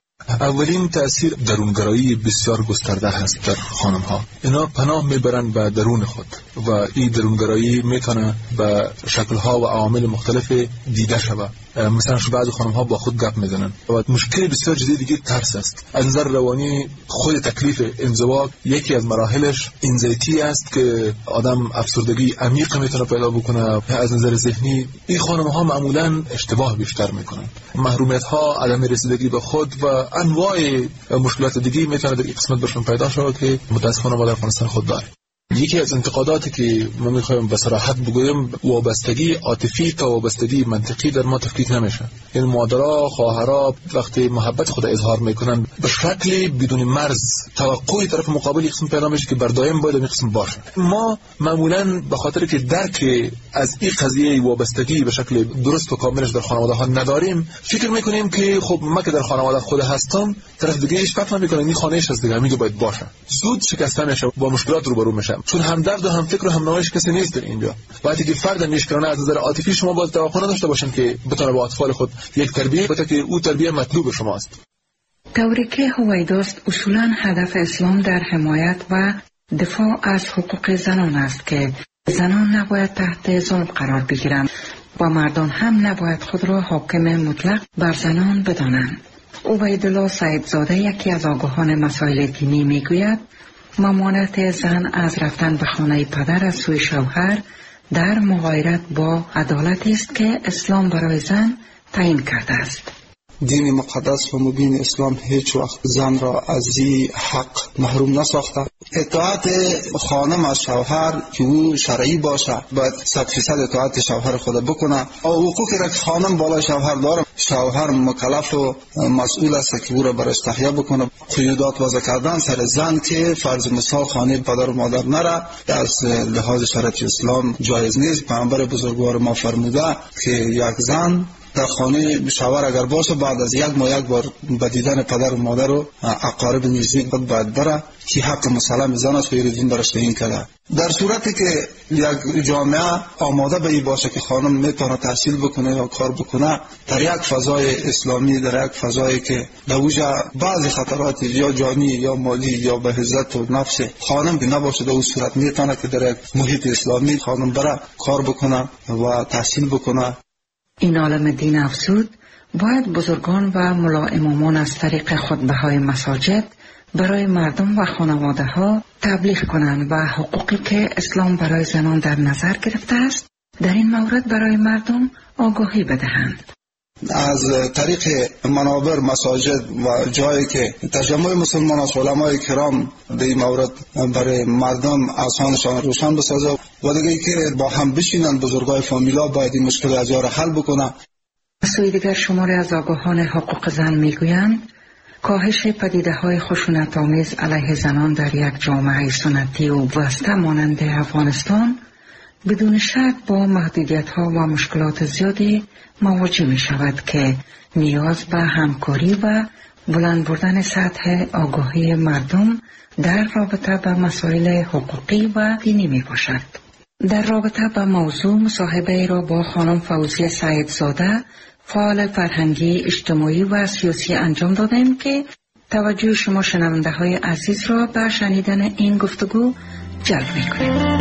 Speaker 23: اولین تأثیر درونگرایی بسیار گسترده هست در خانم ها. اینا پناه میبرند به درون خود و این درونگرایی میتونه به شکل ها و عوامل مختلف دیده شود. مثلا بعضی خانم ها با خود گپ میزنن و مشکل بسیار جدی دیگه ترس است. از نظر روانی خود تکلیف انزوا یکی از مراحلش انزایتی است که آدم افسردگی عمیق میتونه پیدا بکنه. از نظر ذهنی این خانم ها معمولا اشتباه بیشتر میکنن. محرومیت ها، عدم رسیدگی به خود و انواع مشکلات دیگه میتونه در این قسمت برشون پیدا شود که متاسفانه ما در افغانستان خود داریم. یکی از انتقاداتی که ما میخوایم به صراحت بگویم، وابستگی عاطفی تا وابستگی منطقی در ما تفکیک نمیشه. این مادرها، خواهرها وقتی محبت خود اظهار میکنن به شکلی بدون مرز توقعی طرف مقابل قسم پیدا میشه که بر دائم باید این قسم باشه. ما معمولا به خاطر که درک از این قضیه وابستگی به شکل درست و کاملش در خانواده ها نداریم، فکر میکنیم که خب ما که در خانواده خود هستم، طرف دیگه هیچ فکر نمیکنه این خانه‌اش از دیگه میگه باید باشه. زود شکسته میشه، با مشکلات روبرو میشه، چون همدرد و هم فکر و هم نمایش کسی نیست در اینجا. وقتی که فرد نیشکرانه از نظر عاطفی شما باید توقع نداشته باشین که بتونه با اطفال خود یک تربیت بده که او تربیت مطلوب شماست.
Speaker 22: طوری که هویداست اصولاً هدف اسلام در حمایت و دفاع از حقوق زنان است که زنان نباید تحت ظلم قرار بگیرند و مردان هم نباید خود را حاکم مطلق بر زنان بدانند. عبیدالله سعیدزاده، یکی از آگاهان مسائل دینی، میگوید ممانعت زن از رفتن به خانه پدر از سوی شوهر در مغایرت با عدالتی است که اسلام برای زن تعیین کرده است.
Speaker 24: دین مقدس و مبین اسلام هیچ وقت زن را از این حق محروم نساخته. اطاعت خانم از شوهر که او شرعی باشه باید صد فیصد اطاعت شوهر خود بکنه. حقوقی را که خانم بالای شوهر داره، شوهر مکلف و مسئول است که او را برش تهیه بکنه. قیودات وضع کردن سر زن که فرض مثال خانه پدر و مادر نره از لحاظ شرعی اسلام جایز نیست. پیامبر بزرگوار ما فرموده که یک زن در خانه شوهر اگر باشه بعد از یک ماه یک بار به دیدن پدر و مادر و اقارب نزدیک خود باید بره که حق مسلم زن است و دین برش تعیین کرده. در صورتی که یک جامعه آماده به این باشه که خانم میتونه تحصیل بکنه یا کار بکنه در یک فضای اسلامی، در یک فضایی که در اوجا بعضی خطرات یا جانی یا مالی یا به عزت و نفس خانم که نباشه، در اون صورت میتونه که در یک محیط اسلامی خانم بره کار بکنه و تحصیل بکنه.
Speaker 22: این عالم دین افزود باید بزرگان و ملا امامان از طریق خطبه‌های مساجد برای مردم و خانواده ها تبلیغ کنند و حقوقی که اسلام برای زنان در نظر گرفته است در این مورد برای مردم آگاهی بدهند.
Speaker 24: از طریق منابر، مساجد و جایی که تجمع مسلمان از علمای کرام در این مورد برای مردم آسانشان روشن بسازه و دیگه که با هم بشینن بزرگای فامیلا باید این مشکل از یار حل بکنه.
Speaker 22: سوی دیگر شماری از آگاهان حقوق زن میگویند کاهش پدیده‌های خشونت‌آمیز علیه زنان در یک جامعه سنتی و وسطه مانند افغانستان بدون شک با محدودیت‌ها و مشکلات زیادی مواجه می شود که نیاز به همکاری و بلند بردن سطح آگاهی مردم در رابطه به مسائل حقوقی و دینی می باشد. در رابطه به موضوع مصاحبه را با خانم فوزیه سعیدزاده، فعال فرهنگی، اجتماعی و سیاسی انجام دادیم که توجه شما شنونده های عزیز را به شنیدن این گفتگو جلب می کنیم.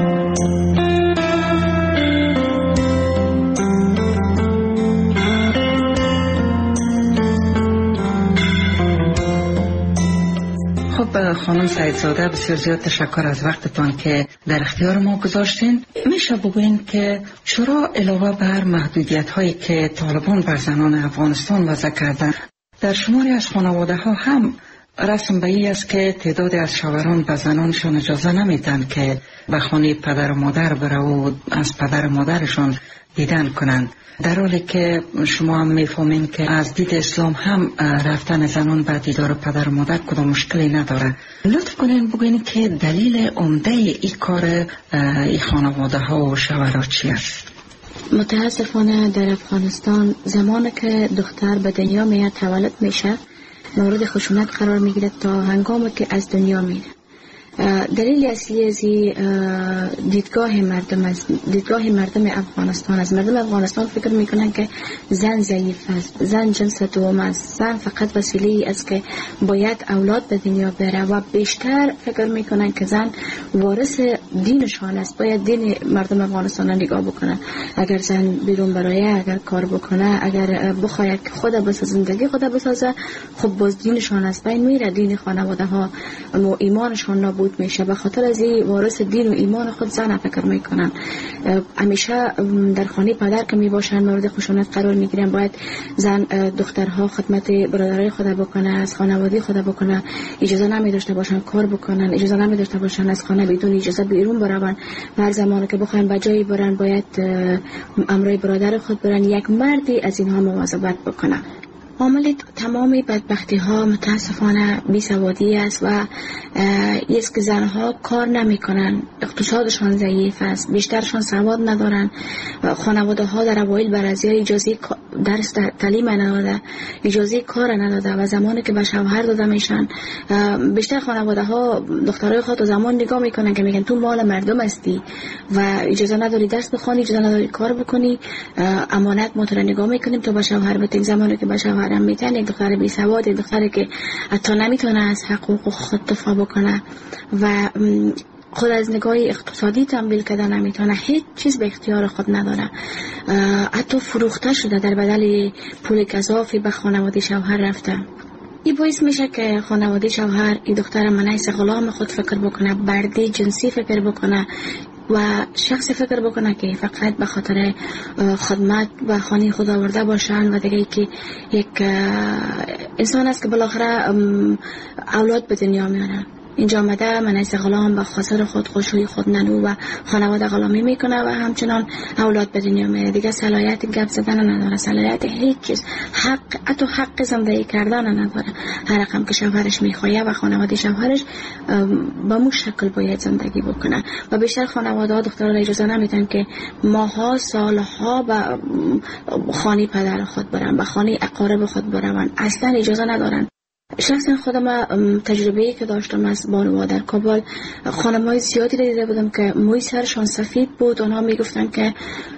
Speaker 22: خب خانم سعیدزاده، بسیار زیاد تشکر از وقتتان که در اختیار ما گذاشتین. میشه بگوین که چرا علاوه بر محدودیت هایی که طالبان بر زنان افغانستان وضع کردن در شماری از خانواده ها هم رسم به این است که تعداد از شوهران به زنانشان اجازه نمیدن که به خانه پدر و مادر بره و از پدر و مادرشان دیدن کنند، در حالی که شما هم میفهمین که از دید اسلام هم رفتن زنان به دیدار پدر و مادر کدام مشکلی نداره. لطف کنین بگوین که دلیل عمده این کار این خانواده ها و شوهرها چی است؟
Speaker 21: متاسفانه در افغانستان زمانی که دختر به دنیا میاد تولد میشه مورد خشونت قرار میگیره تا هنگامی که از دنیا میره. دلیل اصلی از دیدگاه مردم از دیدگاه مردم افغانستان از مردم افغانستان فکر میکنن که زن ضعیف است، زن جنس دوم است، زن فقط وسیله است که باید اولاد به دنیا بره و بیشتر فکر میکنن که زن وارث دینشان است، باید دین مردم افغانستان را نگاه بکنن. اگر زن بیرون برایه، اگر کار بکنه، اگر بخواد خود بسازه، زندگی خود بسازه، خب باز دینشان است بین میره، دین خانواده ها و ایمانشان نابود میشه. به خاطر از این وارث دین و ایمان خود زن فکر میکنن. همیشه در خانه پدر که میباشن مورد خشونت قرار میگیرن. باید زن دخترها خدمت برادرای خود بکنه، از خانواده خود بکنه، اجازه نمی داشته باشن کار بکنن، اجازه نمی داشته باشن از خانه بدون اجازه بیرون برون. هر زمانی که بخواین به جایی برن باید امرای برادر خود برن. یک مردی از اینها مواظبت بکنه. عامل تمامی بدبختی ها متاسفانه بیسوادی است و است که زنها کار نمی کنن، اقتصادشان ضعیف است، بیشترشان سواد ندارن. خانواده ها در اوایل برازی اجازه درس تعلیم نداده، اجازه کار نداده و زمانی که به شوهر داده میشن بیشتر خانواده ها دخترای خود زمان نگاه میکنن که میگن تو مال مردم هستی و اجازه نداری درس بخونی، اجازه نداری کار بکنی، امانت ما تو نگاه میکنیم تو به شوهر بدیم. زمانی که به شوهر هم میتن یک دختر بی سواد، یک دختری که حتی نمیتونه از حقوق خود دفاع بکنه و خود از نگاه اقتصادی تنبیل کردن نمیتونه، هیچ چیز به اختیار خود نداره، حتی فروخته شده در بدل پول گزافی به خانواده شوهر رفته. این باعث میشه که خانواده شوهر این دختر منعیس غلام خود فکر بکنه، بردی جنسی فکر بکنه و شخص فکر بکنه که فقط به خاطر خدمت و خانه خود آورده باشن و دیگه که یک انسان است که بالاخره اولاد به دنیا میاره. اینجا آمده منعیس غلام به خاطر خود خوشوی خود ننو و خانواده غلامی میکنه و همچنان اولاد به دنیا میاره. دیگه صلاحیت گپ زدن نداره، صلاحیت هیچ چیز، حق حتی حق زندگی کردن نداره. هر رقم که شوهرش میخواه و خانواده شوهرش با مو شکل باید زندگی بکنه و بیشتر خانواده ها دخترها را اجازه نمیدن که ماها سالها به خانه پدر خود برن، به خانه اقارب خود برن، اصلا اجازه ندارن. شخصا خودم تجربه‌ای که داشتم از بانوها در کابل، خانم‌های زیادی دیده بودم که موی سرشان سفید بود. آنها میگفتن که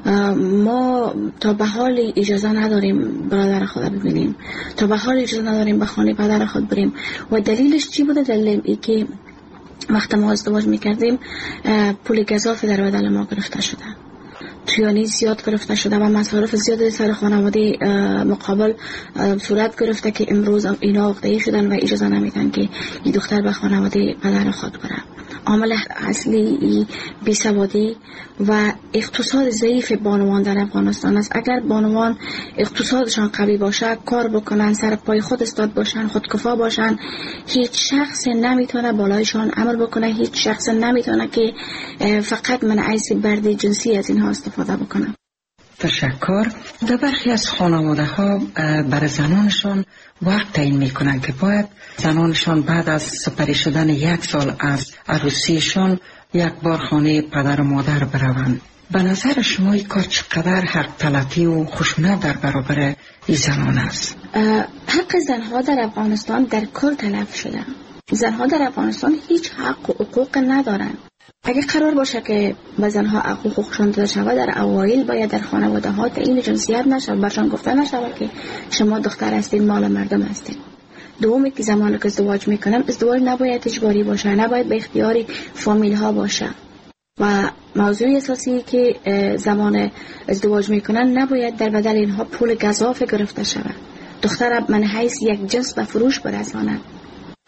Speaker 21: ما تا به حال اجازه نداریم برادر خود ببینیم، تا به حال اجازه نداریم به خانه پدر خود بریم. و دلیلش چی بوده؟ دلیل ای که وقت ما ازدواج میکردیم پول گزافی در بدل ما گرفته شده، تویانی زیاد گرفته شده و مصارف زیاد سر خانواده مقابل صورت گرفته که امروز اینا عقده‌ای شدن و اجازه نمیدن که این دختر به خانواده پدر خود بره. عامل اصلی بیسوادی و اقتصاد ضعیف بانوان در افغانستان است. اگر بانوان اقتصادشان قوی باشه، کار بکنن، سر پای خود استاد باشن، خودکفا باشن، هیچ شخص نمیتونه بالایشان امر بکنه، هیچ شخص نمیتونه که فقط منعیس برده جنسی از اینها استفاده بکنه.
Speaker 22: تشکر. در برخی از خانواده ها برای زنانشان وقت تعیین میکنن که باید زنانشان بعد از سپری شدن یک سال از عروسیشان یک بار خانه پدر و مادر بروند. به نظر شما این کار چقدر حق تلفی و خشونت در برابر این زنان است؟
Speaker 21: حق زنها در افغانستان در کل تلف شده. زنها در افغانستان هیچ حق و حقوق ندارن. اگه قرار باشه که به زنها حقوقشون داده شود، در اوایل باید در خانواده ها تعیین جنسیت نشود، برشان گفته نشود که شما دختر هستین، مال مردم هستین. دومی که زمانی که ازدواج میکنن، ازدواج نباید اجباری باشه، نباید به اختیار فامیل ها باشه و موضوع اساسی که زمان ازدواج میکنن نباید در بدل اینها پول گزاف گرفته شود. دختر من حیث یک جنس به فروش برساند.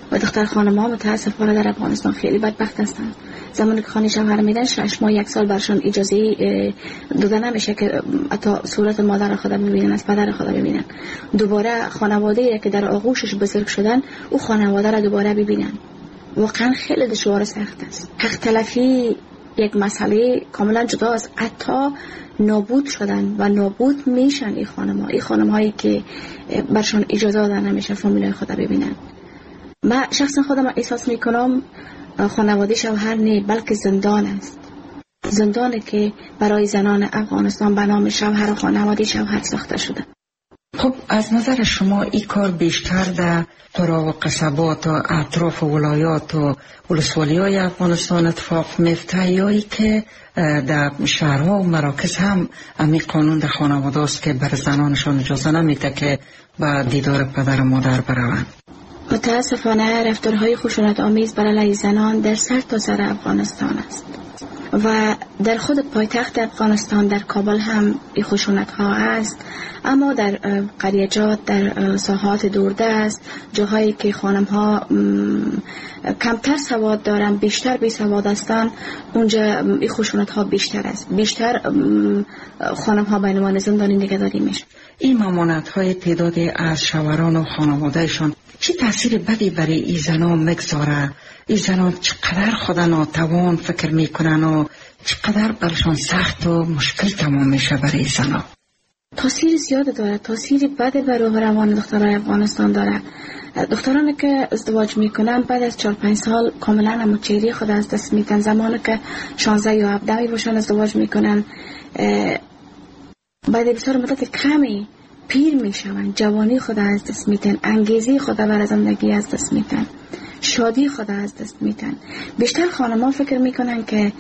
Speaker 21: و دختر خانم ها متاسفانه در افغانستان خیلی بدبخت هستند. زمانی که خانه شوهر میدن شش ماه یک سال برشان اجازه داده نمیشه که حتی صورت مادر خود ببینن، از پدر خود ببینن. دوباره خانواده که در آغوشش بزرگ شدن او خانواده را دوباره ببینن. واقعا خیلی دشوار سخت است. حق تلفی یک مسئله کاملا جدا است. حتی نابود شدن و نابود میشن این خانم ها این خانم هایی که برشان اجازه داده نمیشه فامیلای خود ببینن. من شخصا خودم احساس میکنم خانواده شوهر نه بلکه زندان است. زندانی که برای زنان افغانستان به نام شوهر و خانواده شوهر ساخته شده.
Speaker 22: خب از نظر شما این کار بیشتر در قرا و قصبات و اطراف ولایات و ولسوالی های افغانستان اتفاق میفته یا ای که در شهرها و مراکز هم امی قانون در خانواده است که بر زنانشان اجازه نمیده که با دیدار پدر و مادر بروند؟
Speaker 21: متاسفانه رفتارهای خشونت آمیز بر علیه زنان در سر تا سر افغانستان است و در خود پایتخت افغانستان در کابل هم این خشونت ها است، اما در قریجات در ساحات دوردست جاهایی که خانم ها کمتر سواد دارن بیشتر بی سواد هستن اونجا این خشونت ها بیشتر است. بیشتر خانم ها به عنوان زندانی نگهداری میشه.
Speaker 22: این ممانعت های تعدادی از شوهران و خانوادهشان چه تاثیر بدی برای این زنان میگذاره؟ این زنان چقدر خود ناتوان فکر میکنن و چقدر برشان سخت و مشکل تمام میشه برای زنان؟
Speaker 21: تاثیر زیاد داره. تاثیر بد بر روح روان دخترای افغانستان داره. دخترانی که ازدواج میکنن بعد از چهار پنج سال کاملا همچهری خود از دست میدن. زمانی که شانزده یا هفده باشن ازدواج میکنن بعد بسیار مدت کمی پیر میشون، جوانی خود از دست میدن، انگیزه خود بر زندگی از دست میدن، شادی خود از دست میدن. بیشتر خانم‌ها فکر میکنن که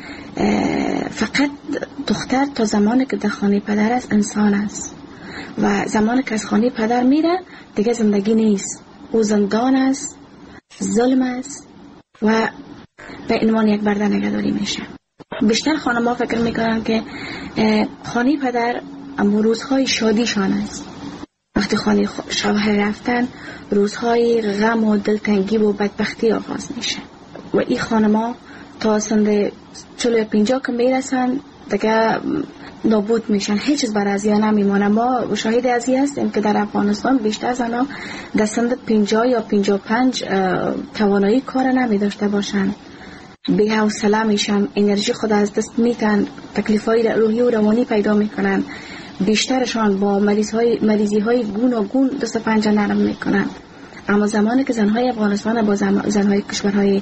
Speaker 21: فقط دختر تا زمانی که در خانه پدر است انسان است و زمانی که از خانه پدر میره دیگه زندگی نیست، او زندان است، ظلم است و به عنوان یک برده نگهداری میشه. بیشتر خانم‌ها فکر میکنن که خانه پدر اما روزهای شادیشان است. وقتی خانه شوهر رفتن روزهای غم و دلتنگی و بدبختی آغاز میشه و این خانم‌ها تا سن چلو پنجاه که میرسن دیگه نابود میشن، هیچ چیز بر ازیا نمیمونه. ما شاهد ازی هستیم که در افغانستان بیشتر زنها در سن پنجاه یا پنجاه و پنج توانایی کار نمی داشته باشن، بی حوصله میشن، انرژی خود از دست میدن، تکلیفای روحی و روانی پیدا میکنن. بیشترشان با مریض های مریضی های گون و گون دست و پنجه نرم میکنن. اما زمانی که زنهای افغانستان با زنهای کشورهای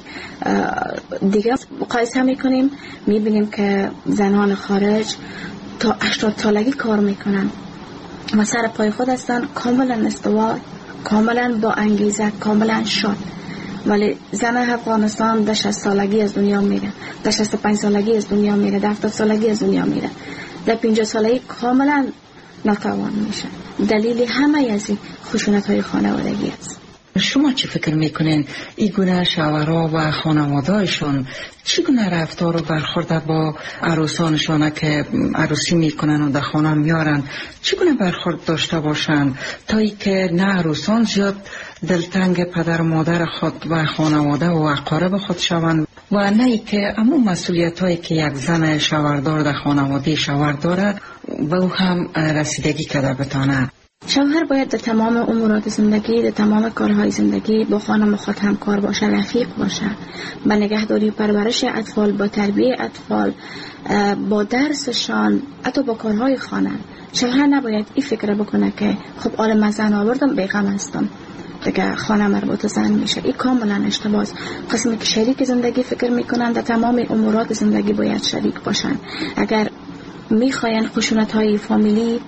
Speaker 21: دیگه مقایسه میکنیم میبینیم که زنان خارج تا هشتاد سالگی کار میکنن و سر پای خود هستن، کاملا استوار، کاملا با انگیزه، کاملا شاد. ولی زن افغانستان در شصت سالگی از دنیا میره، در شصت و پنج سالگی از دنیا میره، در هفتاد سالگی از دنیا میره، در پنجاه سالگی کاملا ناتوان میشه. دلیل همه از این خشونت های خانوادگی است.
Speaker 22: شما چی فکر میکنین این گونه شوهرها و خانواده‌شون چگونه رفتار و برخورد با عروسانشان که عروسی میکنن و در خانه میارن چگونه برخورد داشته باشن تا ای که نه عروسان زیاد دلتنگ پدر و مادر خود و خانواده و اقارب خود شوند و نه ای که امو مسئولیت هایی که یک زن شوهردار در خانواده شوهر دارد و او هم رسیدگی کرده بتانه.
Speaker 21: شوهر باید در تمام امورات زندگی، در تمام کارهای زندگی با خانم خود همکار باشه، رفیق باشه، با نگهداری و پرورش اطفال، با تربیه اطفال، با درسشان، حتی با کارهای خانه. شوهر نباید این فکر بکنه که خب آل من زن آوردم بیغم هستم دیگه خانه مربوط زن میشه. این کاملا اشتباهه. قسمی که شریک زندگی فکر میکنن در تمام امورات زندگی باید شریک باشن. اگر میخواین خشونت های فامیلی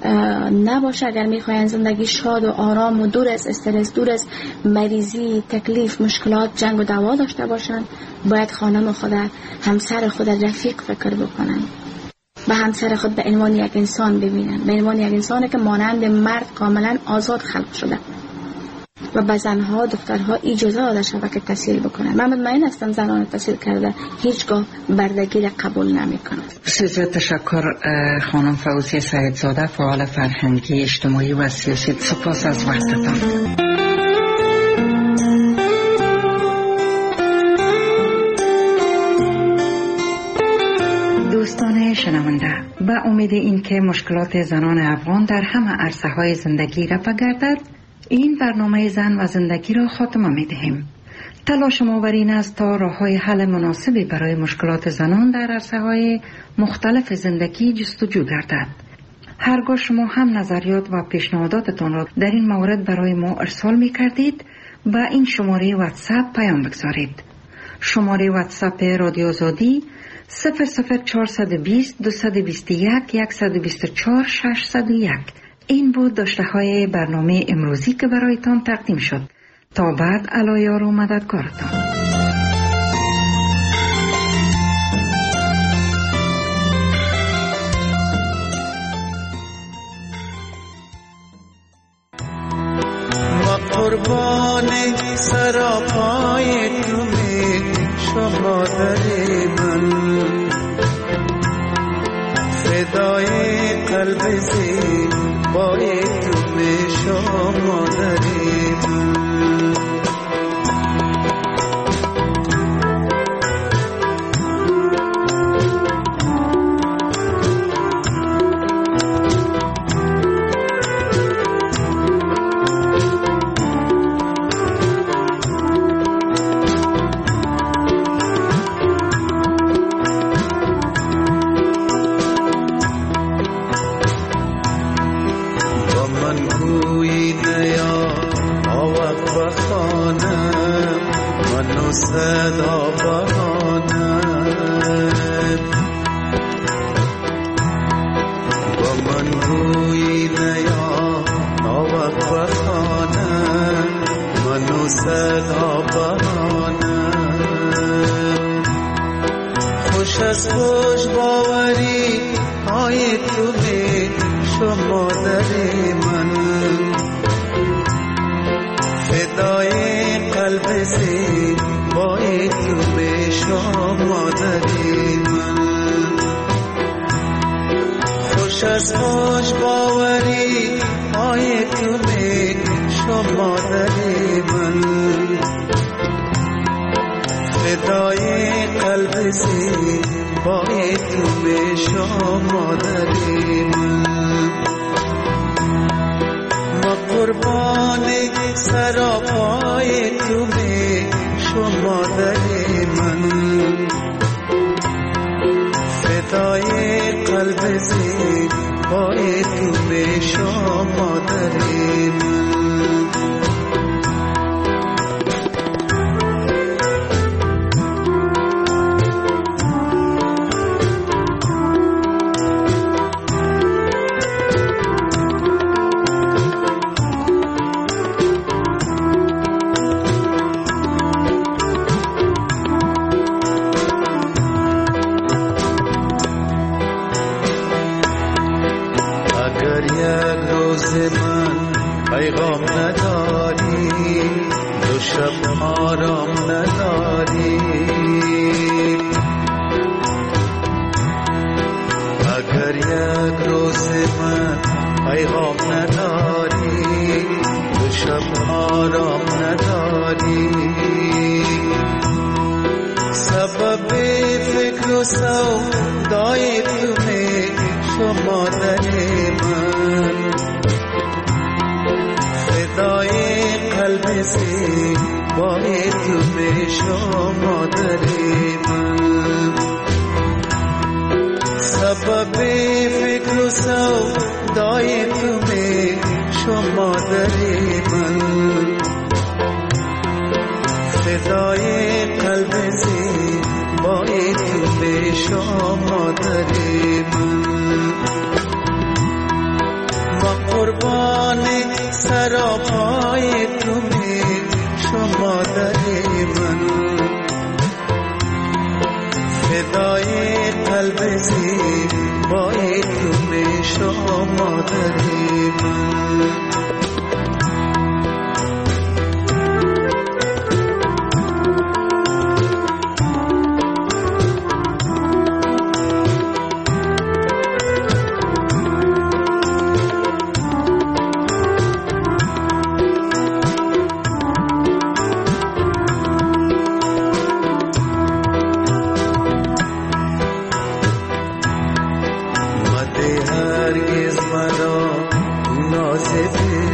Speaker 21: نباشه، اگر میخواین زندگی شاد و آرام و دور از استرس، دور از مریضی، تکلیف، مشکلات، جنگ و دعوا داشته باشن، باید خانم خود، همسر خود رفیق فکر بکنن، به همسر خود به عنوان یک انسان ببینن، به عنوان یک انسانی که مانند مرد کاملا آزاد خلق شده و به زنها، دخترها اجازه داده شده که تحصیل بکنن. من مطمئن هستم زنان تحصیل کرده هیچگاه بردگی را قبول نمی کنند.
Speaker 22: بسیار تشکر خانم فوزیه سعیدزاده، فعال فرهنگی، اجتماعی و سیاسی. سپاس از وقتتان. به امید اینکه مشکلات زنان افغان در همه عرصه‌های زندگی رفع گردد، این برنامه زن و زندگی را خاتمه می‌دهیم. تلاش ما بر این است تا راه‌های حل مناسبی برای مشکلات زنان در عرصه‌های مختلف زندگی جستجو گردد. هرگاه شما هم نظریات و پیشنهاداتتان را در این مورد برای ما ارسال می‌کردید، به این شماره واتساپ پیام بگذارید. شماره واتساپ رادیو آزادی صفر صفر چهارصد و بیست دویست و بیست و یک صد و بیست و چهار ششصد و یک. این بود داشته های برنامه امروزی که برایتان تقدیم شد. تا بعد علایار و مددگارتان.
Speaker 3: قربان سراپای تو می شما داری من، فدای قلب زیبای تو می شما داری من. صدا بهانم با من روی نیا ناوک بخانم منو صدا بهانم. خوش از خوش باوری های تو به شما داری من، فدای قلب سی بای تو به شما داری من. خوش از خوش باوری های تو به شما داری من، فدای قلب سی بای تو به شما داری من. ما قربان سراپای تو به شما داری من، فدای قلب زیبای تو به شما داری من. پیغام نداری دو شب آرام نداری، اگر یک روز من پیغام نداری دو شب آرام نداری، سبب فکر و سودای تو می شما داری من، فدای قلب زیبای تو به شما داری من، سبب فکر و سودای تو به شما داری من، فدای قلب زیبای تو به شما داری من. ما قربان سراپای تو می شما داری من، فدای قلب زیبای تو می شما داری من.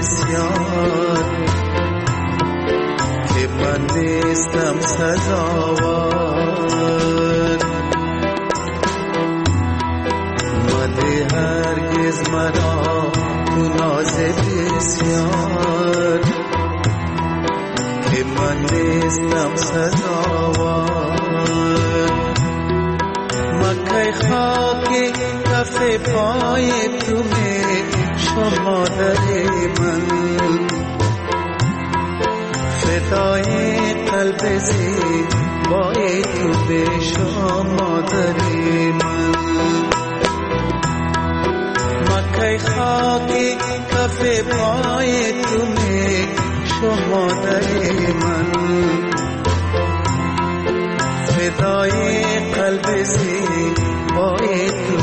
Speaker 3: بسیار که من نیستم سزاوار. مده هرگز مرا تو ناز بسیار که من نیستم سزاوار. مکه خاک کف پای تو می شما در من، فدای قلب زیبای تو به شما در من. مکه خاک کف پای تو می شما در من، فدای قلب زیبای تو